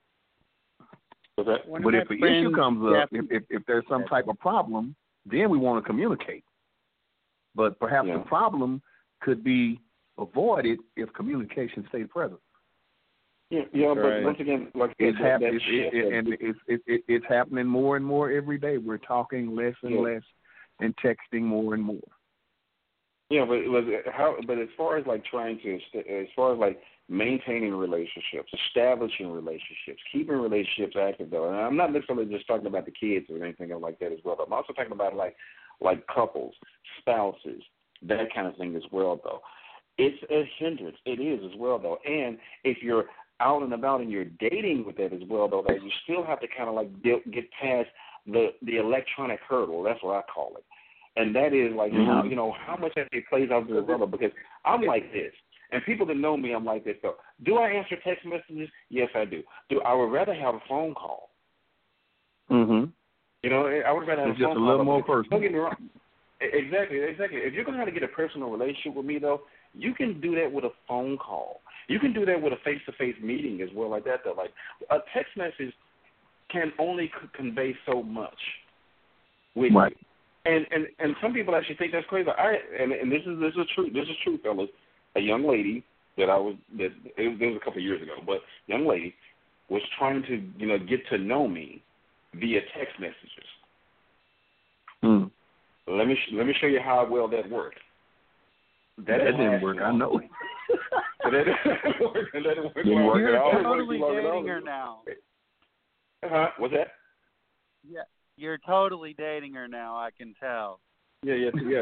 But if the issue comes up, if there's some type of problem, then we want to communicate. But perhaps the problem could be avoided if communication stayed present. Yeah, but once again, like it's happening more and more every day. We're talking less and less, and texting more and more. Yeah, but as far as like maintaining relationships, establishing relationships, keeping relationships active, though, and I'm not necessarily just talking about the kids or anything like that as well. But I'm also talking about like couples, spouses, that kind of thing as well, though. It's a hindrance. It is as well, though. And if you're out and about and you're dating with that as well, though, that you still have to kind of like get past the electronic hurdle. That's what I call it. And that is like, how much that it plays out to the brother, because I'm like this. And people that know me, I'm like this, though. Do I answer text messages? Yes, I do. I would rather have a phone call. Mm-hmm. You know, I would rather have a phone call. It's just a little more personal. Don't get me wrong. Exactly. If you're going to have to get a personal relationship with me, though, you can do that with a phone call. You can do that with a face-to-face meeting as well, like that, though. Like, a text message can only convey so much with you. And some people actually think that's crazy. And this is true. This is true, fellas. A young lady it was a couple of years ago, but a young lady was trying to get to know me via text messages. Mm. Let me show you how well that worked. That didn't work. I know. That didn't work. You're totally dating her now. What's that? Yeah, you're totally dating her now. I can tell. Yeah.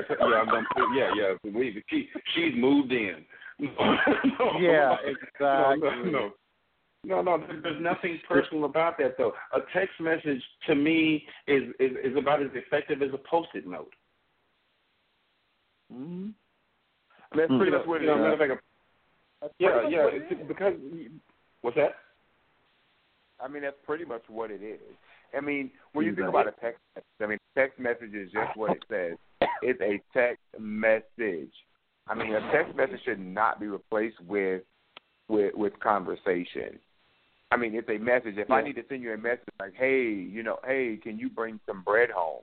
She's moved in. Yeah, exactly. No. There's nothing personal about that, though. A text message to me is about as effective as a Post-it note. Mm-hmm. That's pretty much what it is. Yeah. Because what's that? I mean, that's pretty much what it is. I mean, when you think about a text message, text message is just what it says. It's a text message. I mean, a text message should not be replaced with conversation. I mean, it's a message. If I need to send you a message like, hey, can you bring some bread home?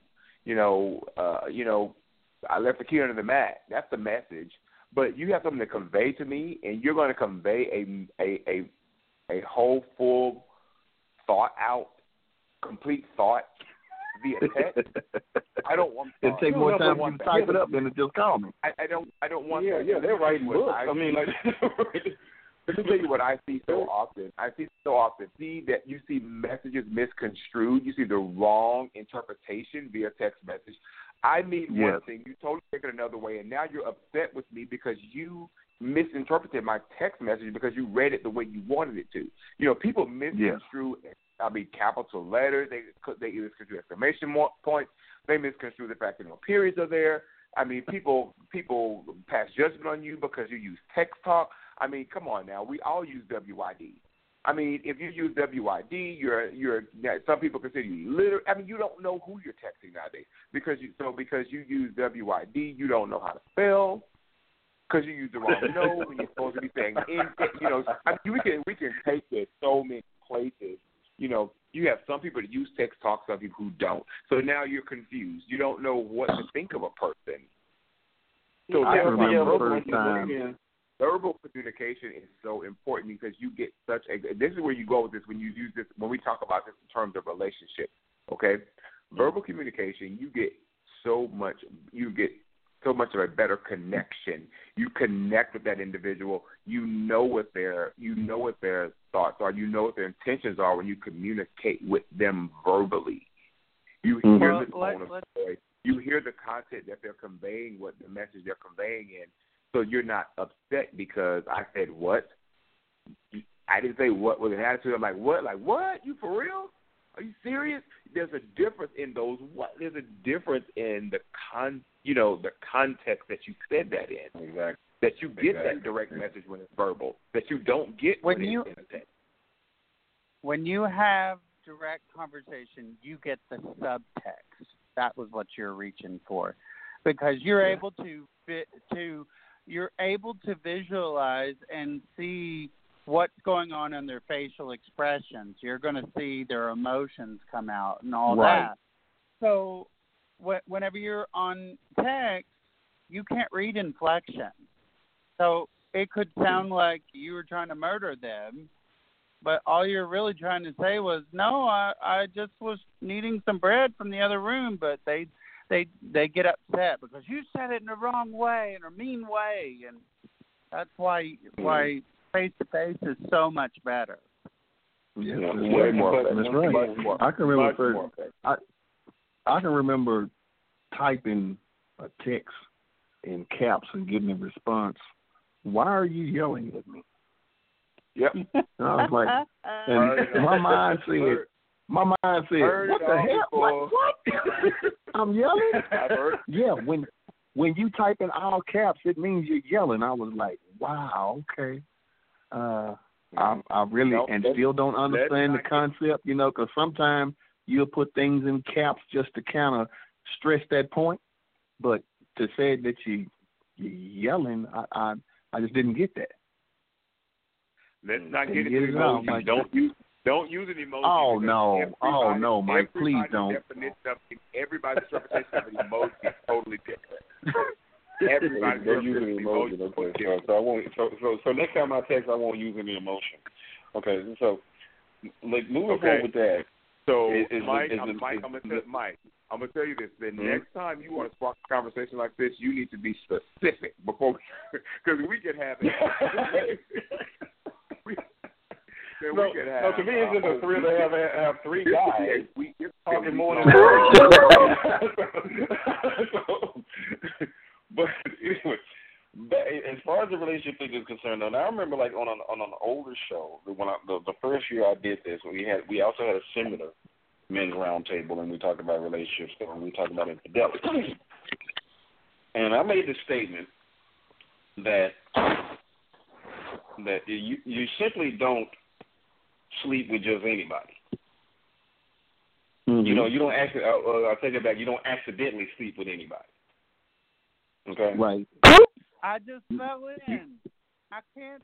I left the key under the mat. That's the message. But you have something to convey to me, and you're going to convey a whole, full, thought-out, complete thought via text. I don't want. It takes more time for you to type it up than to just call me. I don't want. Yeah, they're writing books. I mean, like. Let me tell you what I see so often. See that you see messages misconstrued. You see the wrong interpretation via text message. I mean one thing, you totally take it another way, and now you're upset with me because you misinterpreted my text message because you read it the way you wanted it to. People misconstrue. Capital letters. They misconstrue exclamation points. They misconstrue the fact that no periods are there. I mean, people pass judgment on you because you use text talk. I mean, come on now. We all use WID. I mean, if you use WID, you're some people consider you literate. I mean, you don't know who you're texting nowadays because you use WID, you don't know how to spell because you use the wrong no when you're supposed to be saying we can take it so many places. You have some people that use text talk, some people who don't. So now you're confused. You don't know what to think of a person. So I remember the first time. Verbal communication is so important because you get this is where you go with this when you use this, when we talk about this in terms of relationship, okay? Verbal communication, you get so much of a better connection. You connect with that individual. You know what their thoughts are. You know what their intentions are when you communicate with them verbally. You hear the tone of voice. You hear the content that they're conveying, what the message they're conveying in. So you're not upset because I said what? I didn't say what with an attitude. I'm like, what? Like, what? You for real? Are you serious? There's a difference in those what? There's a difference in the context that you said that in. Exactly. That you get that direct message when it's verbal. That you don't get when it's in a text. When you have direct conversation, you get the subtext. That was what you're reaching for, because you're able to visualize and see what's going on in their facial expressions. You're going to see their emotions come out and all that. So whenever you're on text, you can't read inflection. So it could sound like you were trying to murder them, but all you're really trying to say was, no, I just was needing some bread from the other room, but they get upset because you said it in the wrong way, in a mean way, and that's why face-to-face is so much better. Yeah, way more. That's right. I can remember typing a text in caps and getting a response. Why are you yelling at me? Yep. And I was like, and my mind said, what the hell? What? I'm yelling? Yeah, when you type in all caps, it means you're yelling. I was like, wow, okay. I really still don't understand the concept, because sometimes you'll put things in caps just to kind of stress that point. But to say that you're yelling, I just didn't get that. Let's not get into emojis. Like, don't use an emoji. Oh no, Mike, please don't. Everybody's interpretation of an emoji is totally different. Everybody's don't use any emoji. Okay, so I won't. So next time I text, I won't use any emotion. Okay, so like moving forward with that. So Mike, I'm gonna tell you this. The next time you want to spark a conversation like this, you need to be specific because we can have it. To me, it's just a thrill to have three guys talking more than But anyway, as far as the relationship thing is concerned, though, now I remember like on an older show, the first year I did this, we also had a similar men's roundtable, and we talked about relationships, and we talked about infidelity. And I made the statement that you simply don't sleep with just anybody. Mm-hmm. You don't actually. I'll take it back. You don't accidentally sleep with anybody. Okay. Right. I just fell in. I can't.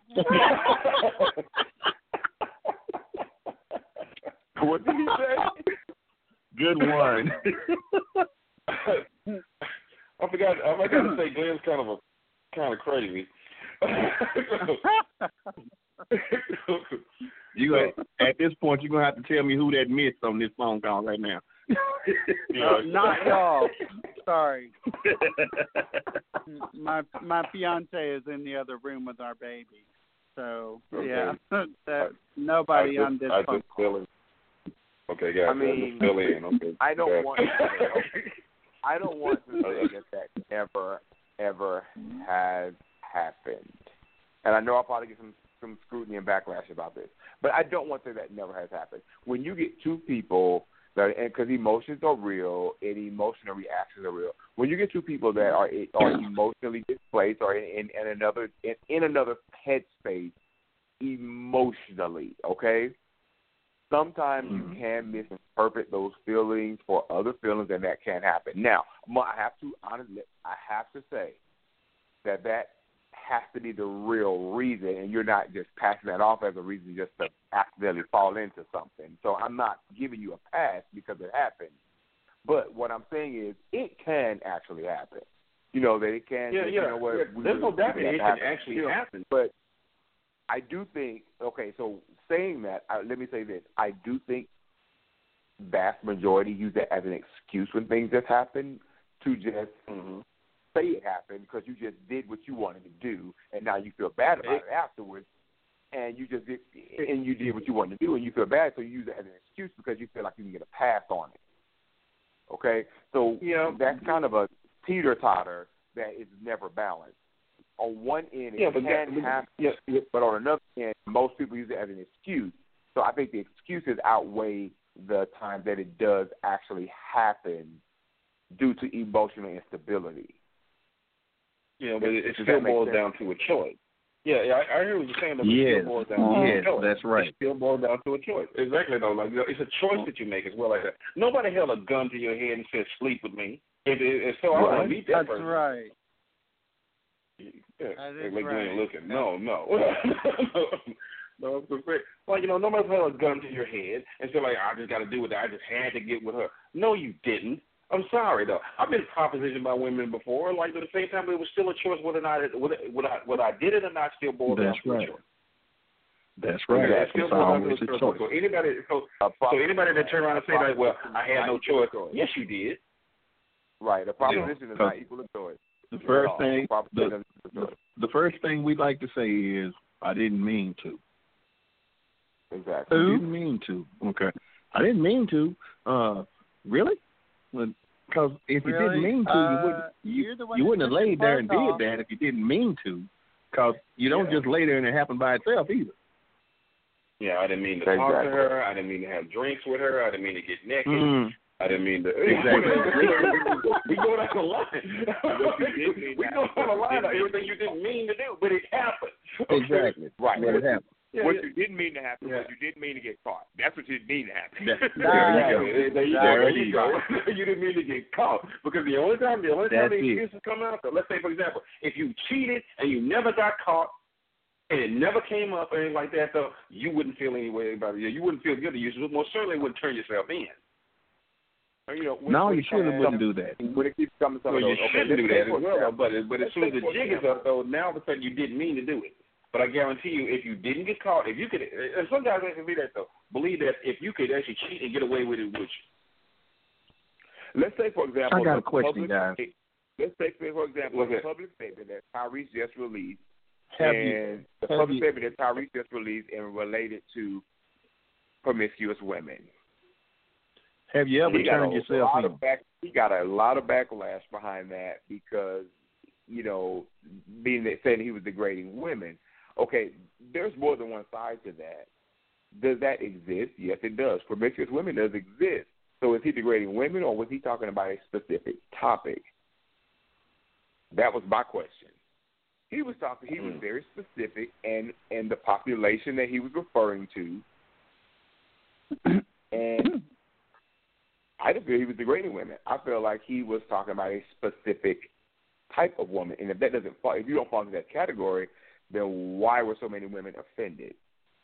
What did he say? Good one. I forgot to say Glenn's kind of crazy. At this point, you're gonna have to tell me who that missed on this phone call right now. Not y'all. Sorry. My fiance is in the other room with our baby, so yeah, nobody on this phone call. Okay, guys. Fill in. Okay. I don't want to say that ever has happened, and I know I'll probably get some scrutiny and backlash about this, but I don't want to say that never has happened. When you get two people because emotions are real and emotional reactions are real. When you get two people that are emotionally displaced or in another headspace emotionally, okay, sometimes you can misinterpret those feelings for other feelings, and that can happen. Now, I have to say that has to be the real reason, and you're not just passing that off as a reason just to accidentally fall into something. So I'm not giving you a pass because it happened. But what I'm saying is it can actually happen. That it can. Yeah. You know what, there's no doubt that it can actually happen. But I do think, okay, so saying that, let me say this. I do think vast majority use it as an excuse when things just happen to just say it happened because you just did what you wanted to do, and now you feel bad about it afterwards. And you just did, and you did what you wanted to do, and you feel bad, so you use it as an excuse because you feel like you can get a pass on it. Okay, so that's kind of a teeter-totter that is never balanced. On one end, it can happen, but on another end, most people use it as an excuse. So I think the excuses outweigh the time that it does actually happen due to emotional instability. Yeah, but it still boils down to a choice. Yeah, I hear what you're saying, but it still boils down to a choice. That's right. It still boils down to a choice. Exactly, though. Like, it's a choice that you make as well. Like that. Nobody held a gun to your head and said, sleep with me. If so, I want to meet that person. That's right. Yeah, that is like right. you ain't looking. No. No, like, nobody's held a gun to your head and said, like, I just got to do it. I just had to get with her. No, you didn't. I'm sorry, though. I've been propositioned by women before. Like, at the same time, it was still a choice whether or not what I did it or not still boiled down to a choice. That's right. Yeah, it's always a choice. So anybody that turn around and say, like, well, I had no choice. Yes, you did. Right. A proposition is not equal to choice. The first thing we'd like to say is, I didn't mean to. Exactly. I didn't mean to. Okay. I didn't mean to. Really? Because if you didn't mean to, you wouldn't have laid there and did that if you didn't mean to. Because you don't just lay there and it happened by itself either. Yeah, I didn't mean to talk to her. I didn't mean to have drinks with her. I didn't mean to get naked. I didn't mean to. We go down the line. We go down the line of everything you didn't mean to do, but it happened. Exactly. Right. But it happened. What you didn't mean to happen, what you didn't mean to get caught. That's what you didn't mean to happen. There you go. You didn't mean to get caught. Because the only time the excuses come out, so let's say, for example, if you cheated and you never got caught, and it never came up or anything like that, though, you wouldn't feel any way about it. You wouldn't feel good. You most certainly wouldn't turn yourself in. No, you surely wouldn't do that. When it keeps coming, you shouldn't do that as well. But as soon as the jig is up, though, now all of a sudden you didn't mean to do it. But I guarantee you, if you didn't get caught, if you could, and some guys actually believe that, though, believe that if you could actually cheat and get away with it, would you? Let's say, for example, I got a question, guys. Let's say, for example, the public statement that Tyrese just released, the public statement that Tyrese just released and related to promiscuous women. Have you ever turned yourself in? He got a lot of backlash behind that because, saying he was degrading women. Okay, there's more than one side to that. Does that exist? Yes, it does. Promiscuous women does exist. So is he degrading women, or was he talking about a specific topic? That was my question. He was very specific, and the population that he was referring to, and I didn't feel he was degrading women. I feel like he was talking about a specific type of woman, and if you don't fall into that category, then why were so many women offended?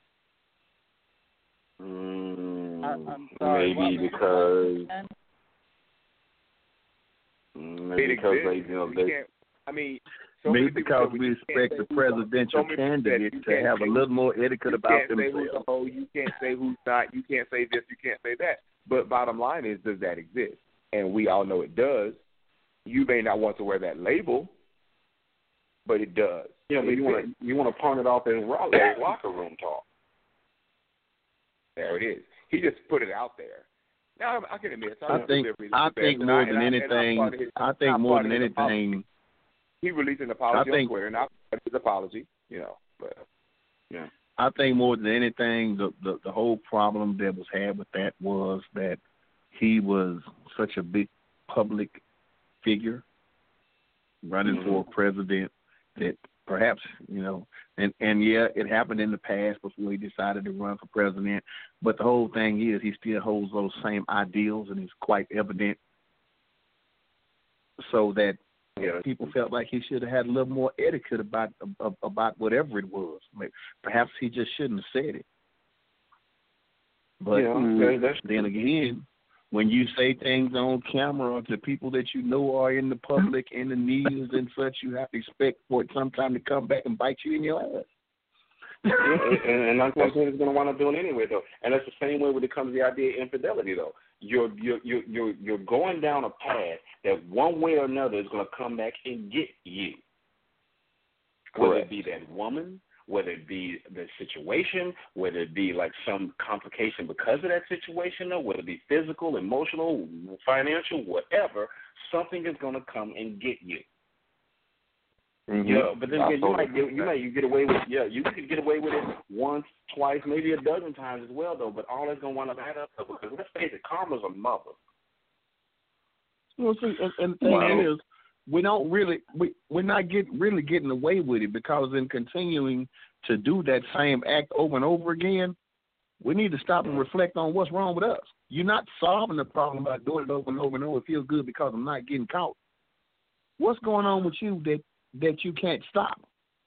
I'm sorry, maybe because maybe because we expect the presidential candidate to have a little more etiquette about themselves. You can't say who's not. You can't say this. You can't say that. But bottom line is, does that exist? And we all know it does. You may not want to wear that label, but it does. Yeah, but you want to pawn it off as locker room talk. There it is. He just put it out there. Now I can admit, I think more than anything, he released an apology on Twitter, and I accept his apology. But yeah. I think more than anything, the whole problem that was had with that was that he was such a big public figure running for president that perhaps, and it happened in the past before he decided to run for president. But the whole thing is he still holds those same ideals, and it's quite evident. So that people felt like he should have had a little more etiquette about whatever it was. Perhaps he just shouldn't have said it. But then again, when you say things on camera to people that you know are in the public, in the news and such, you have to expect for it sometime to come back and bite you in your ass. and that's what he's going to wind up doing anyway, though. And that's the same way when it comes to the idea of infidelity, though. You're going down a path that one way or another is going to come back and get you. Correct. Whether it be that woman, whether it be the situation, whether it be like some complication because of that situation, or whether it be physical, emotional, financial, whatever, something is going to come and get you. Mm-hmm. Yeah, but then again, you get away with you could get away with it once, twice, maybe a dozen times as well, though. But all that's going to wind up add up, because let's face it, karma's a mother. Well, see, and the thing is, we don't really we're not really getting away with it, because in continuing to do that same act over and over again, we need to stop and reflect on what's wrong with us. You're not solving the problem by doing it over and over and over. It feels good because I'm not getting caught. What's going on with you that you can't stop?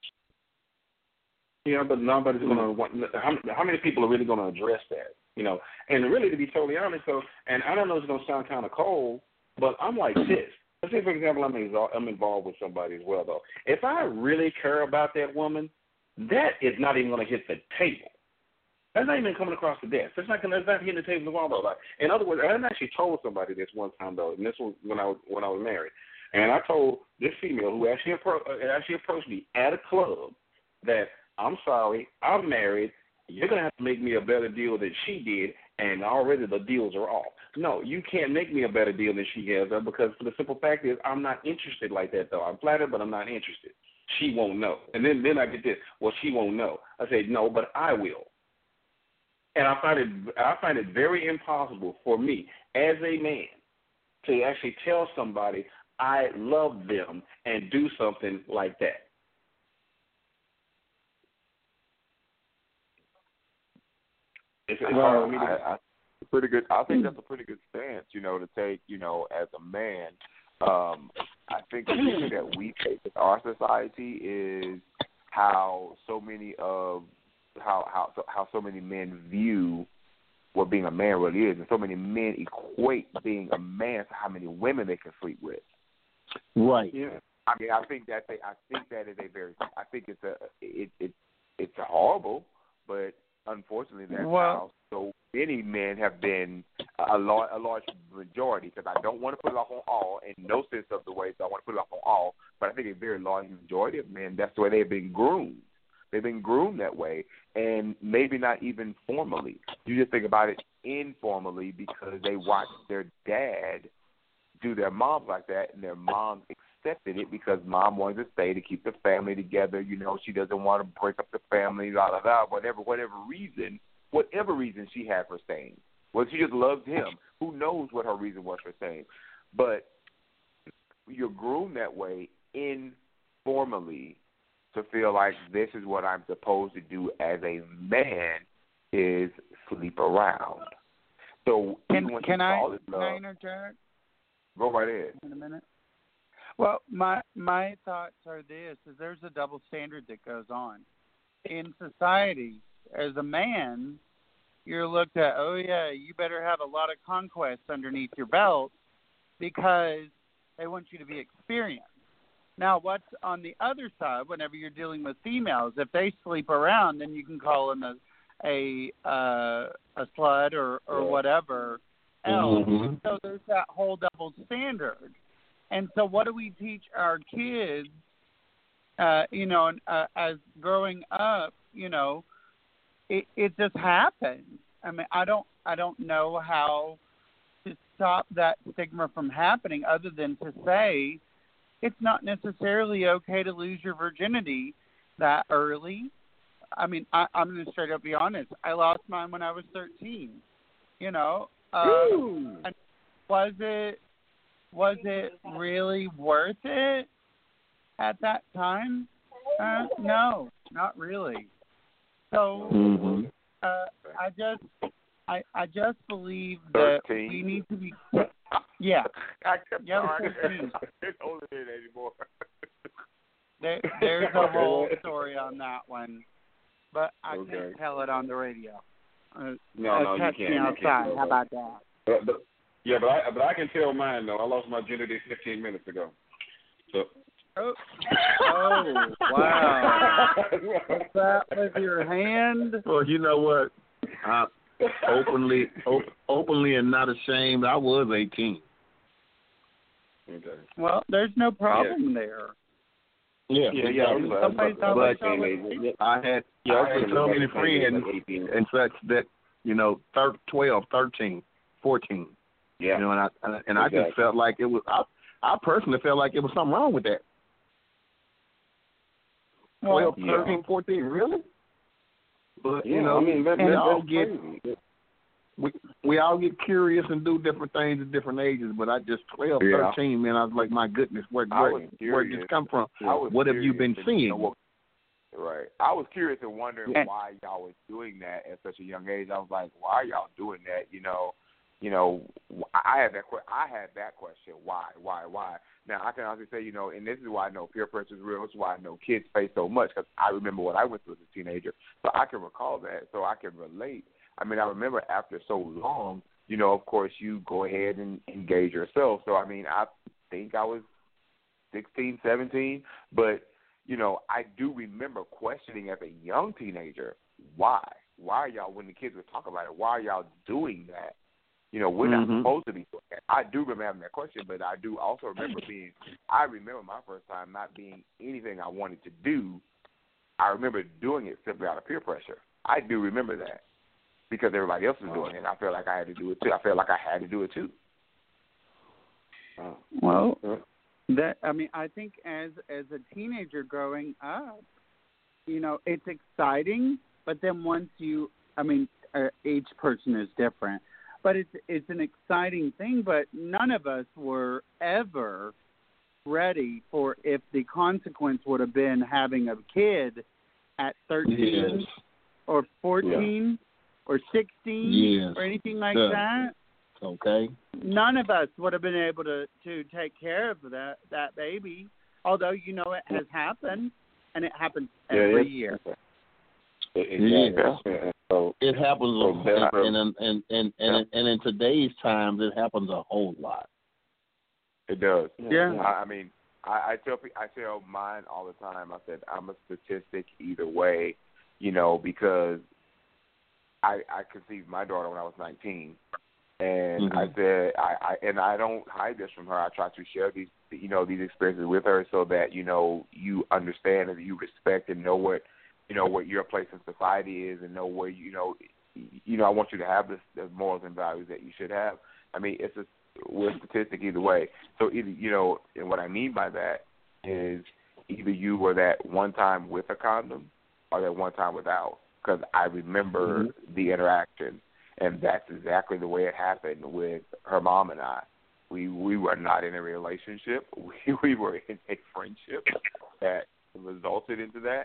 Yeah, but nobody's going to want. How many people are really going to address that? You know, and really, to be totally honest, and I don't know, it's going to sound kind of cold, but I'm like this. Let's say, for example, I'm involved with somebody as well, though. If I really care about that woman, that is not even going to hit the table. That's not even coming across the desk. That's not hitting the table at all, though. Like, in other words, I actually told somebody this one time, though, and this was when I was married. And I told this female who actually approached me at a club that, I'm sorry, I'm married. You're going to have to make me a better deal than she did, and already the deals are off. No, you can't make me a better deal than she has, because the simple fact is I'm not interested like that, though. I'm flattered, but I'm not interested. She won't know. And then I get this, well, she won't know. I say, no, but I will. And I find it very impossible for me as a man to actually tell somebody I love them and do something like that. Pretty good. I think that's a pretty good stance, to take, as a man. I think the thing that we take in our society is how so many men view what being a man really is, and so many men equate being a man to how many women they can sleep with. Right. Yeah. I mean, I think that is a very. I think it's horrible, but unfortunately, that's how so many men have been a large majority. Because I don't want to put it off on all, in no sense of the way. So I want to put it off on all, but I think a very large majority of men, that's the way they've been groomed. They've been groomed that way, and maybe not even formally. You just think about it informally, because they watched their dad do their moms like that, and their moms accepted it because mom wanted to stay to keep the family together. She doesn't want to break up the family, blah, blah, blah, whatever reason she had for staying. Well, she just loves him. Who knows what her reason was for staying? But you're groomed that way informally to feel like this is what I'm supposed to do as a man, is sleep around. So can I interject? Go right ahead. In a minute. Well, my thoughts are this: is there's a double standard that goes on in society. As a man, you're looked at, oh yeah, you better have a lot of conquests underneath your belt, because they want you to be experienced. Now, what's on the other side? Whenever you're dealing with females, if they sleep around, then you can call them a slut or whatever else. Mm-hmm. So there's that whole double standard. And so what do we teach our kids, as growing up, it just happens. I mean, I don't know how to stop that stigma from happening, other than to say it's not necessarily okay to lose your virginity that early. I mean, I'm going to straight up be honest. I lost mine when I was 13. Was it really worth it at that time? No, not really. So I just believe that 13. We need to be. Yeah. Yeah, 13. It's older than anymore. There's a whole story on that one, but I can't tell it on the radio. No, you can't. Me outside. How about that? But I can tell mine though. I lost my virginity 15 minutes ago. So Oh, wow. What's that with your hand? Well, you know what? Openly and not ashamed, I was 18. Okay. Well, there's no problem there. Yeah. I had so many friends and such that, 12, 13, 14. Yeah. And I just felt like it was. I personally felt like it was something wrong with that. 12, 13, 14, really? But we all get curious and do different things at different ages. But I just 12, 13, man, I was like, my goodness, where did this come from? What have you been seeing? Right. I was curious and wondering why y'all was doing that at such a young age. I was like, why are y'all doing that? I had that question. Why? Now, I can honestly say, and this is why I know peer pressure is real. This is why I know kids face so much, because I remember what I went through as a teenager. So I can recall that, so I can relate. I mean, I remember after so long, of course, you go ahead and engage yourself. So, I mean, I think I was 16, 17, but, I do remember questioning as a young teenager, why? Why are y'all, when the kids would talk about it, why are y'all doing that? We're not supposed to be doing that. I do remember having that question, but I do also remember I remember my first time not being anything I wanted to do. I remember doing it simply out of peer pressure. I do remember that because everybody else was doing it. I felt like I had to do it too. Well, I think as a teenager growing up, it's exciting, but then once each person is different. But it's an exciting thing, but none of us were ever ready for if the consequence would have been having a kid at 13 or 14 or 16 or anything like that. Okay. None of us would have been able to take care of that baby, although it has happened, and it happens every year. Exactly. So it happens, and in today's times, it happens a whole lot. It does. Yeah. I tell mine all the time. I said I'm a statistic either way, because I conceived my daughter when I was 19, and I said I don't hide this from her. I try to share these experiences with her so that you understand and you respect and know what your place in society is, and know where I want you to have the morals and values that you should have. I mean, we're a statistic either way. So either and what I mean by that is either you were that one time with a condom or that one time without. Because I remember the interaction, and that's exactly the way it happened with her mom and I. We were not in a relationship. We were in a friendship that resulted into that.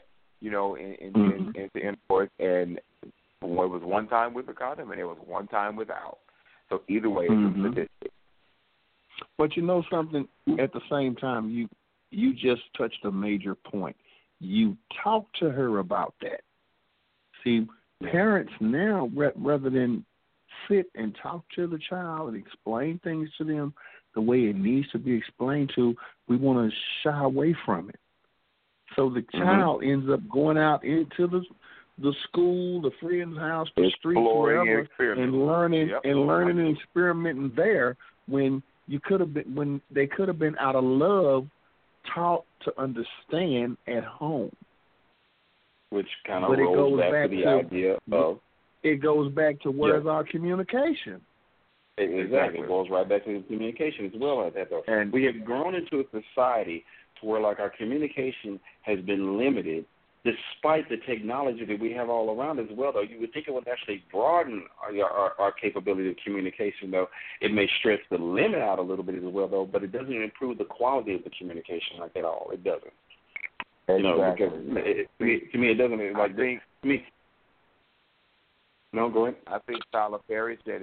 Into intercourse, and it was one time with a condom, and it was one time without. So either way, it's a statistic. But something, at the same time, you just touched a major point. You talk to her about that. See, parents now, rather than sit and talk to the child and explain things to them the way it needs to be explained to, we want to shy away from it. So the child ends up going out into the school, the friend's house, the streets, wherever, and learning and experimenting there when they could have been out of love taught to understand at home. Which kind of rolls back to the idea of it goes back to where's our communication. Exactly. It goes right back to the communication as well as that, though. And we have grown into a society to where, our communication has been limited, despite the technology that we have all around as well, though. You would think it would actually broaden our capability of communication, though. It may stretch the limit out a little bit as well, though, but it doesn't improve the quality of the communication at all. It doesn't. Exactly. Because to me, it doesn't. No, go ahead. I think Tyler Perry said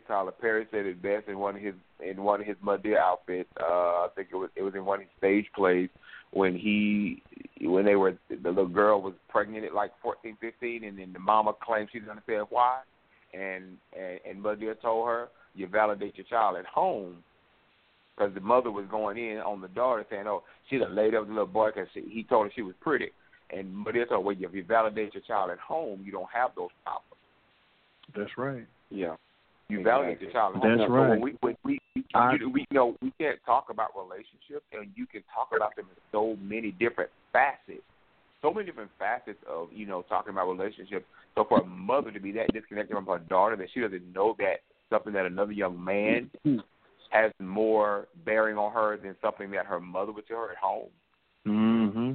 it best in one of his Madea outfits. I think it was in one of his stage plays when the little girl was pregnant at like 14, 15, and then the mama claimed she's gonna say why, and Madea told her, you validate your child at home, because the mother was going in on the daughter saying, "Oh, she done laid up the little boy because he told her she was pretty." But it's a way if you validate your child at home, you don't have those problems. That's right. Yeah. You validate your child at home. That's right. We can't talk about relationships, and you can talk about them in so many different facets. So many different facets of, talking about relationships. So for a mother to be that disconnected from her daughter that she doesn't know that something that another young man has more bearing on her than something that her mother would tell her at home. Mm-hmm.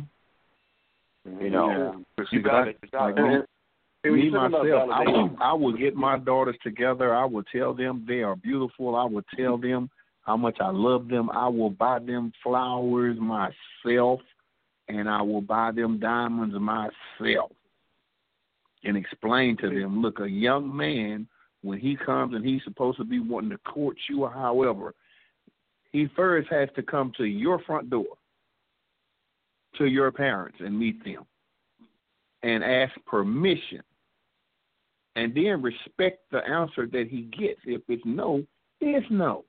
You validate your child. Me, myself, I will get my daughters together. I will tell them they are beautiful. I will tell them how much I love them. I will buy them flowers myself, and I will buy them diamonds myself and explain to them, look, a young man, when he comes and he's supposed to be wanting to court you or however, he first has to come to your front door, to your parents, and meet them and ask permission. And then respect the answer that he gets. If it's no, it's no.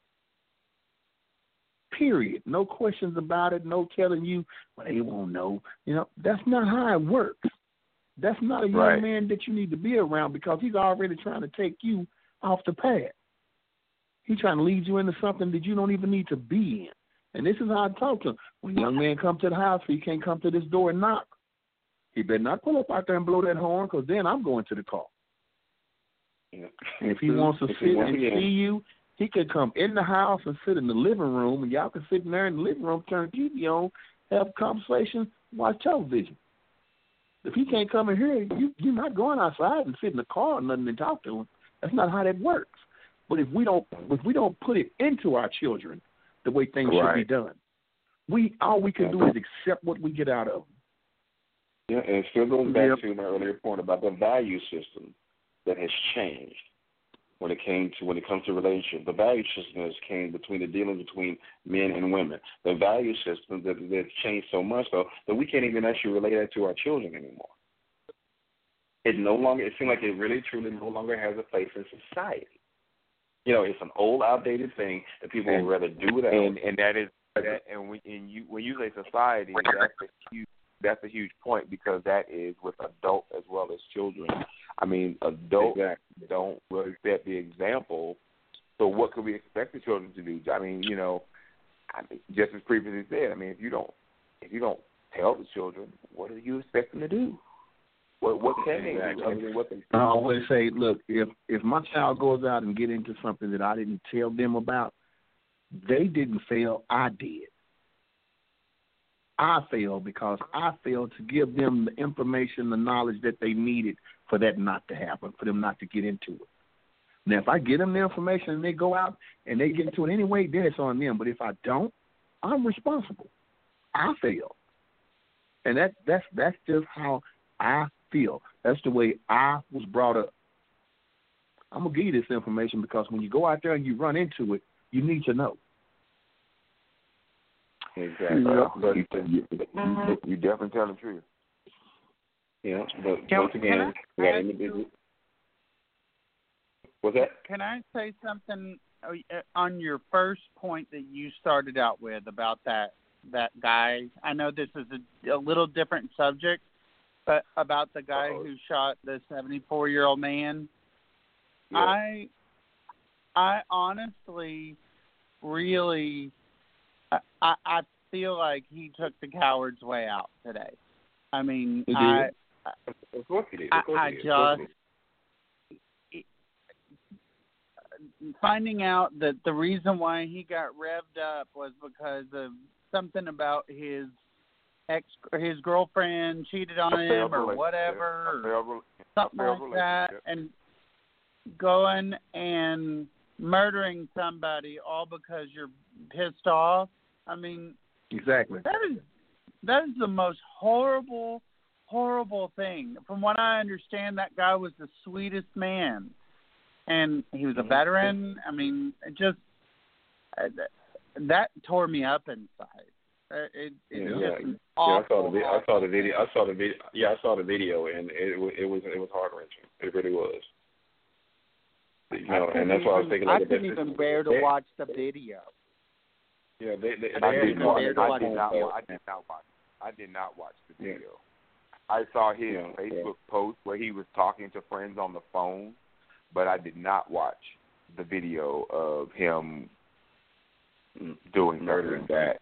Period. No questions about it. No telling you, well, they won't know. That's not how it works. That's not a young man that you need to be around because he's already trying to take you off the path. He's trying to lead you into something that you don't even need to be in. And this is how I talk to him. When a young man comes to the house, he can't come to this door and knock. He better not pull up out there and blow that horn because then I'm going to the car. Yeah. And if he wants to sit and see you, he could come in the house and sit in the living room, and y'all can sit in there in the living room, turn the TV on, have a conversation, watch television. If he can't come in here, you're not going outside and sit in the car or nothing and talk to him. That's not how that works. But if we don't put it into our children the way things should be done, all we can do is accept what we get out of them. Yeah, and it still goes back to my earlier point about the value system that has changed when it comes to relationship. The value system has changed between the dealings between men and women. The value system that's changed so much though that we can't even actually relate that to our children anymore. It seems like it really truly no longer has a place in society. It's an old, outdated thing that people would rather do without. And that is that. And when you say society, that's a huge point because that is with adults as well as children. I mean, adults don't really set the example. So what could we expect the children to do? I mean, just as previously said, I mean, if you don't tell the children, what do you expect them to do? What can they do? I mean, I always say, look, if my child goes out and get into something that I didn't tell them about, they didn't fail, I did. I failed because I failed to give them the information, the knowledge that they needed for that not to happen, for them not to get into it. Now, if I get them the information and they go out and they get into it anyway, then it's on them. But if I don't, I'm responsible. I failed. And that's just how I feel. That's the way I was brought up. I'm going to give you this information because when you go out there and you run into it, you need to know. Exactly. You definitely tell the truth. Yeah, but once again, we got individuals. What's that? Can I say something on your first point that you started out with about that guy? I know this is a little different subject, but about the guy who shot the 74-year-old man. Yeah. I honestly really I feel like he took the coward's way out today. I mean, of course he did. Finding out that the reason why he got revved up was because of something about his girlfriend cheated on him or whatever, or something like that, and going and murdering somebody all because you're pissed off. I mean, exactly. That is the most horrible thing. From what I understand, that guy was the sweetest man, and he was a veteran. I mean, that tore me up inside. I saw the video, and it was heart wrenching. It really was. And that's why I was thinking. I couldn't even bear to watch the video. Yeah, I did not watch the video. Yeah. I saw his Facebook post where he was talking to friends on the phone, but I did not watch the video of him doing murder that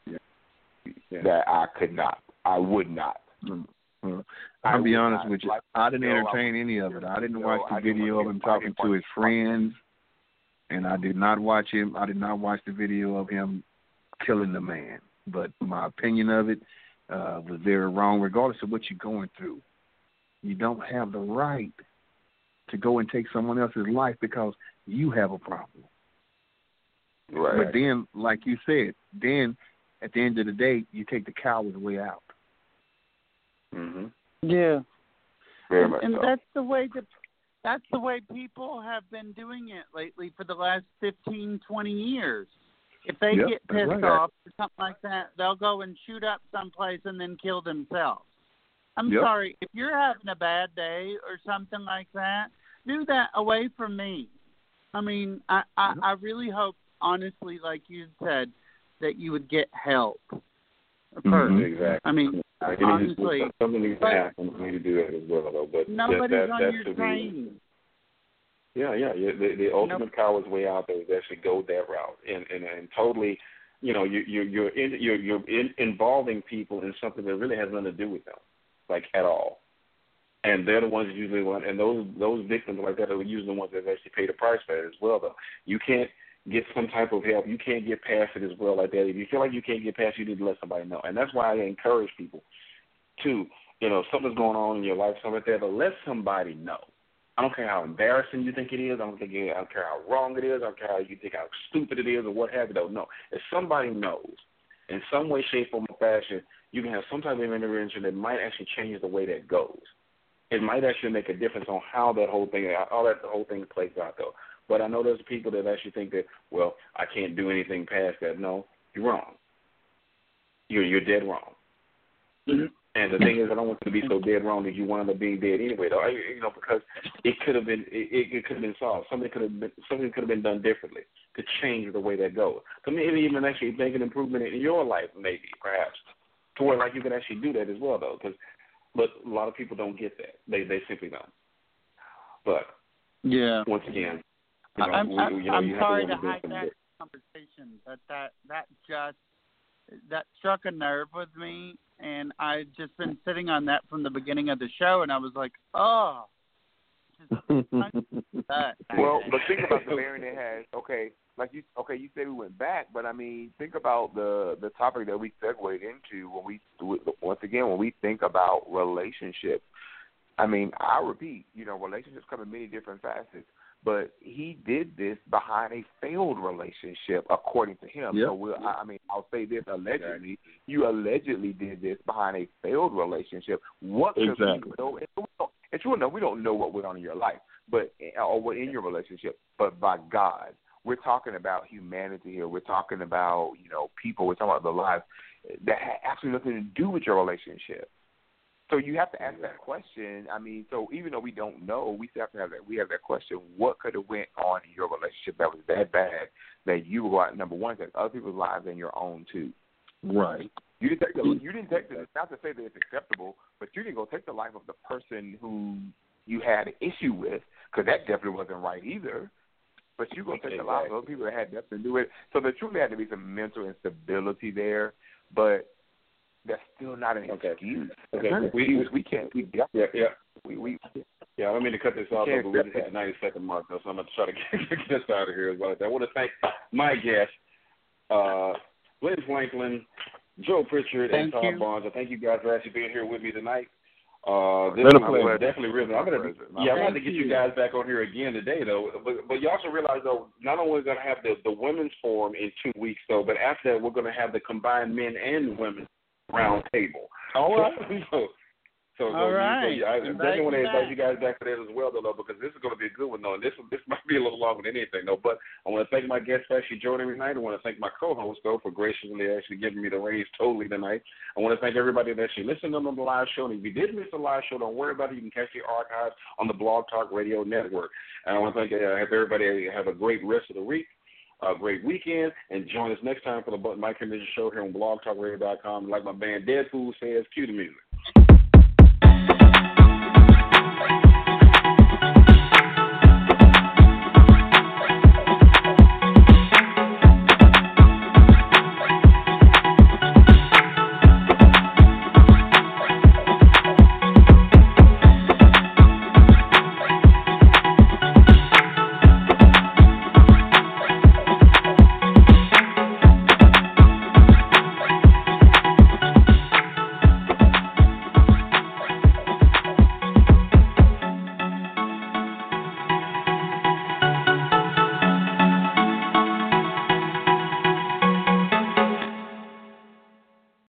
I could not. I would not. I'll be honest with you. I didn't entertain any of it. I didn't watch the video of him talking to his friends, and I did not watch him. I did not watch the video of him killing the man. But my opinion of it was very wrong, regardless of what you're going through. You don't have the right to go and take someone else's life because you have a problem. Right. But then, like you said, then at the end of the day, you take the coward's way out. Mm-hmm. Yeah. Very much and so. that's the way people have been doing it lately for the last 15, 20 years. If they get pissed off or something like that, they'll go and shoot up someplace and then kill themselves. I'm sorry, if you're having a bad day or something like that, do that away from me. I mean, I really hope, honestly, like you said, that you would get help first. Exactly. I mean, honestly. Something needs to happen for me to do that as well, though. But nobody's on your train. Yeah. The ultimate coward's way out there is actually go that route, and totally, you're involving people in something that really has nothing to do with them, like at all. And they're the ones that usually want, and those victims like that are usually the ones that actually pay the price for it as well, though. You can't get some type of help. You can't get past it as well like that. If you feel like you can't get past it, you need to let somebody know. And that's why I encourage people to, something's going on in your life, something like that, but let somebody know. I don't care how embarrassing you think it is. I don't care how wrong it is. I don't care how you think how stupid it is or what have you. Don't know. If somebody knows in some way, shape, or fashion, you can have some type of intervention that might actually change the way that goes. It might actually make a difference on how the whole thing plays out, though. But I know there's people that actually think that, well, I can't do anything past that. No, you're wrong. You're dead wrong. Mm-hmm. And the thing is, I don't want you to be so dead wrong that you wind up being dead anyway, though. Because it could have been solved. Something could have been done differently to change the way that goes. To maybe even actually make an improvement in your life, maybe perhaps, to where like you can actually do that as well, though. But a lot of people don't get that. They simply don't. But once again, I'm sorry to hide that conversation, but that struck a nerve with me, and I've just been sitting on that from the beginning of the show, and I was like, oh. Well, but think about the bearing it has. You say we went back, but I mean, think about the topic that we segued into when we think about relationships. I mean, I repeat, relationships come in many different facets. But he did this behind a failed relationship, according to him. Yep. So, I'll say this allegedly. You allegedly did this behind a failed relationship. What could we know? And true enough, we don't know what went on in your life, or what in your relationship. But by God, we're talking about humanity here. We're talking about people. We're talking about the lives that have absolutely nothing to do with your relationship. So you have to ask that question. I mean, so even though we don't know, we still have to have that. We have that question: what could have went on in your relationship that was that bad that you were number one, that other people's lives and your own too? Right. You didn't take it. Not to say that it's acceptable, but you didn't go take the life of the person who you had an issue with, because that definitely wasn't right either. But you go take the life of other people that had nothing to do with it. So there truly had to be some mental instability there, but that's still not an excuse. Okay. We can't. I don't mean to cut this off, but we just hit the 90-second mark, though, so I'm going to try to get this out of here as well. I want to thank my guests, Lynn Franklin, Joe Pritchard, and Todd Barnes. I thank you guys for actually being here with me tonight. This was definitely risen. I'm going to get you guys back on here again today, though. But you also realize, though, not only are we going to have the women's forum in 2 weeks, though, but after that, we're going to have the combined men and women round table. All right. I definitely want to invite you guys back for that as well, though, because this is going to be a good one, though. And this might be a little longer than anything, though. But I want to thank my guests for actually joining me tonight. I want to thank my co-host, though, for graciously actually giving me the reins totally tonight. I want to thank everybody that actually listened on the live show. And if you did miss the live show, don't worry about it. You can catch the archives on the Blog Talk Radio Network. And I want to thank everybody have a great rest of the week. a great weekend, and join us next time for the Mike Henry Show here on blogtalkradio.com. Like my band Deadpool says, cue the music.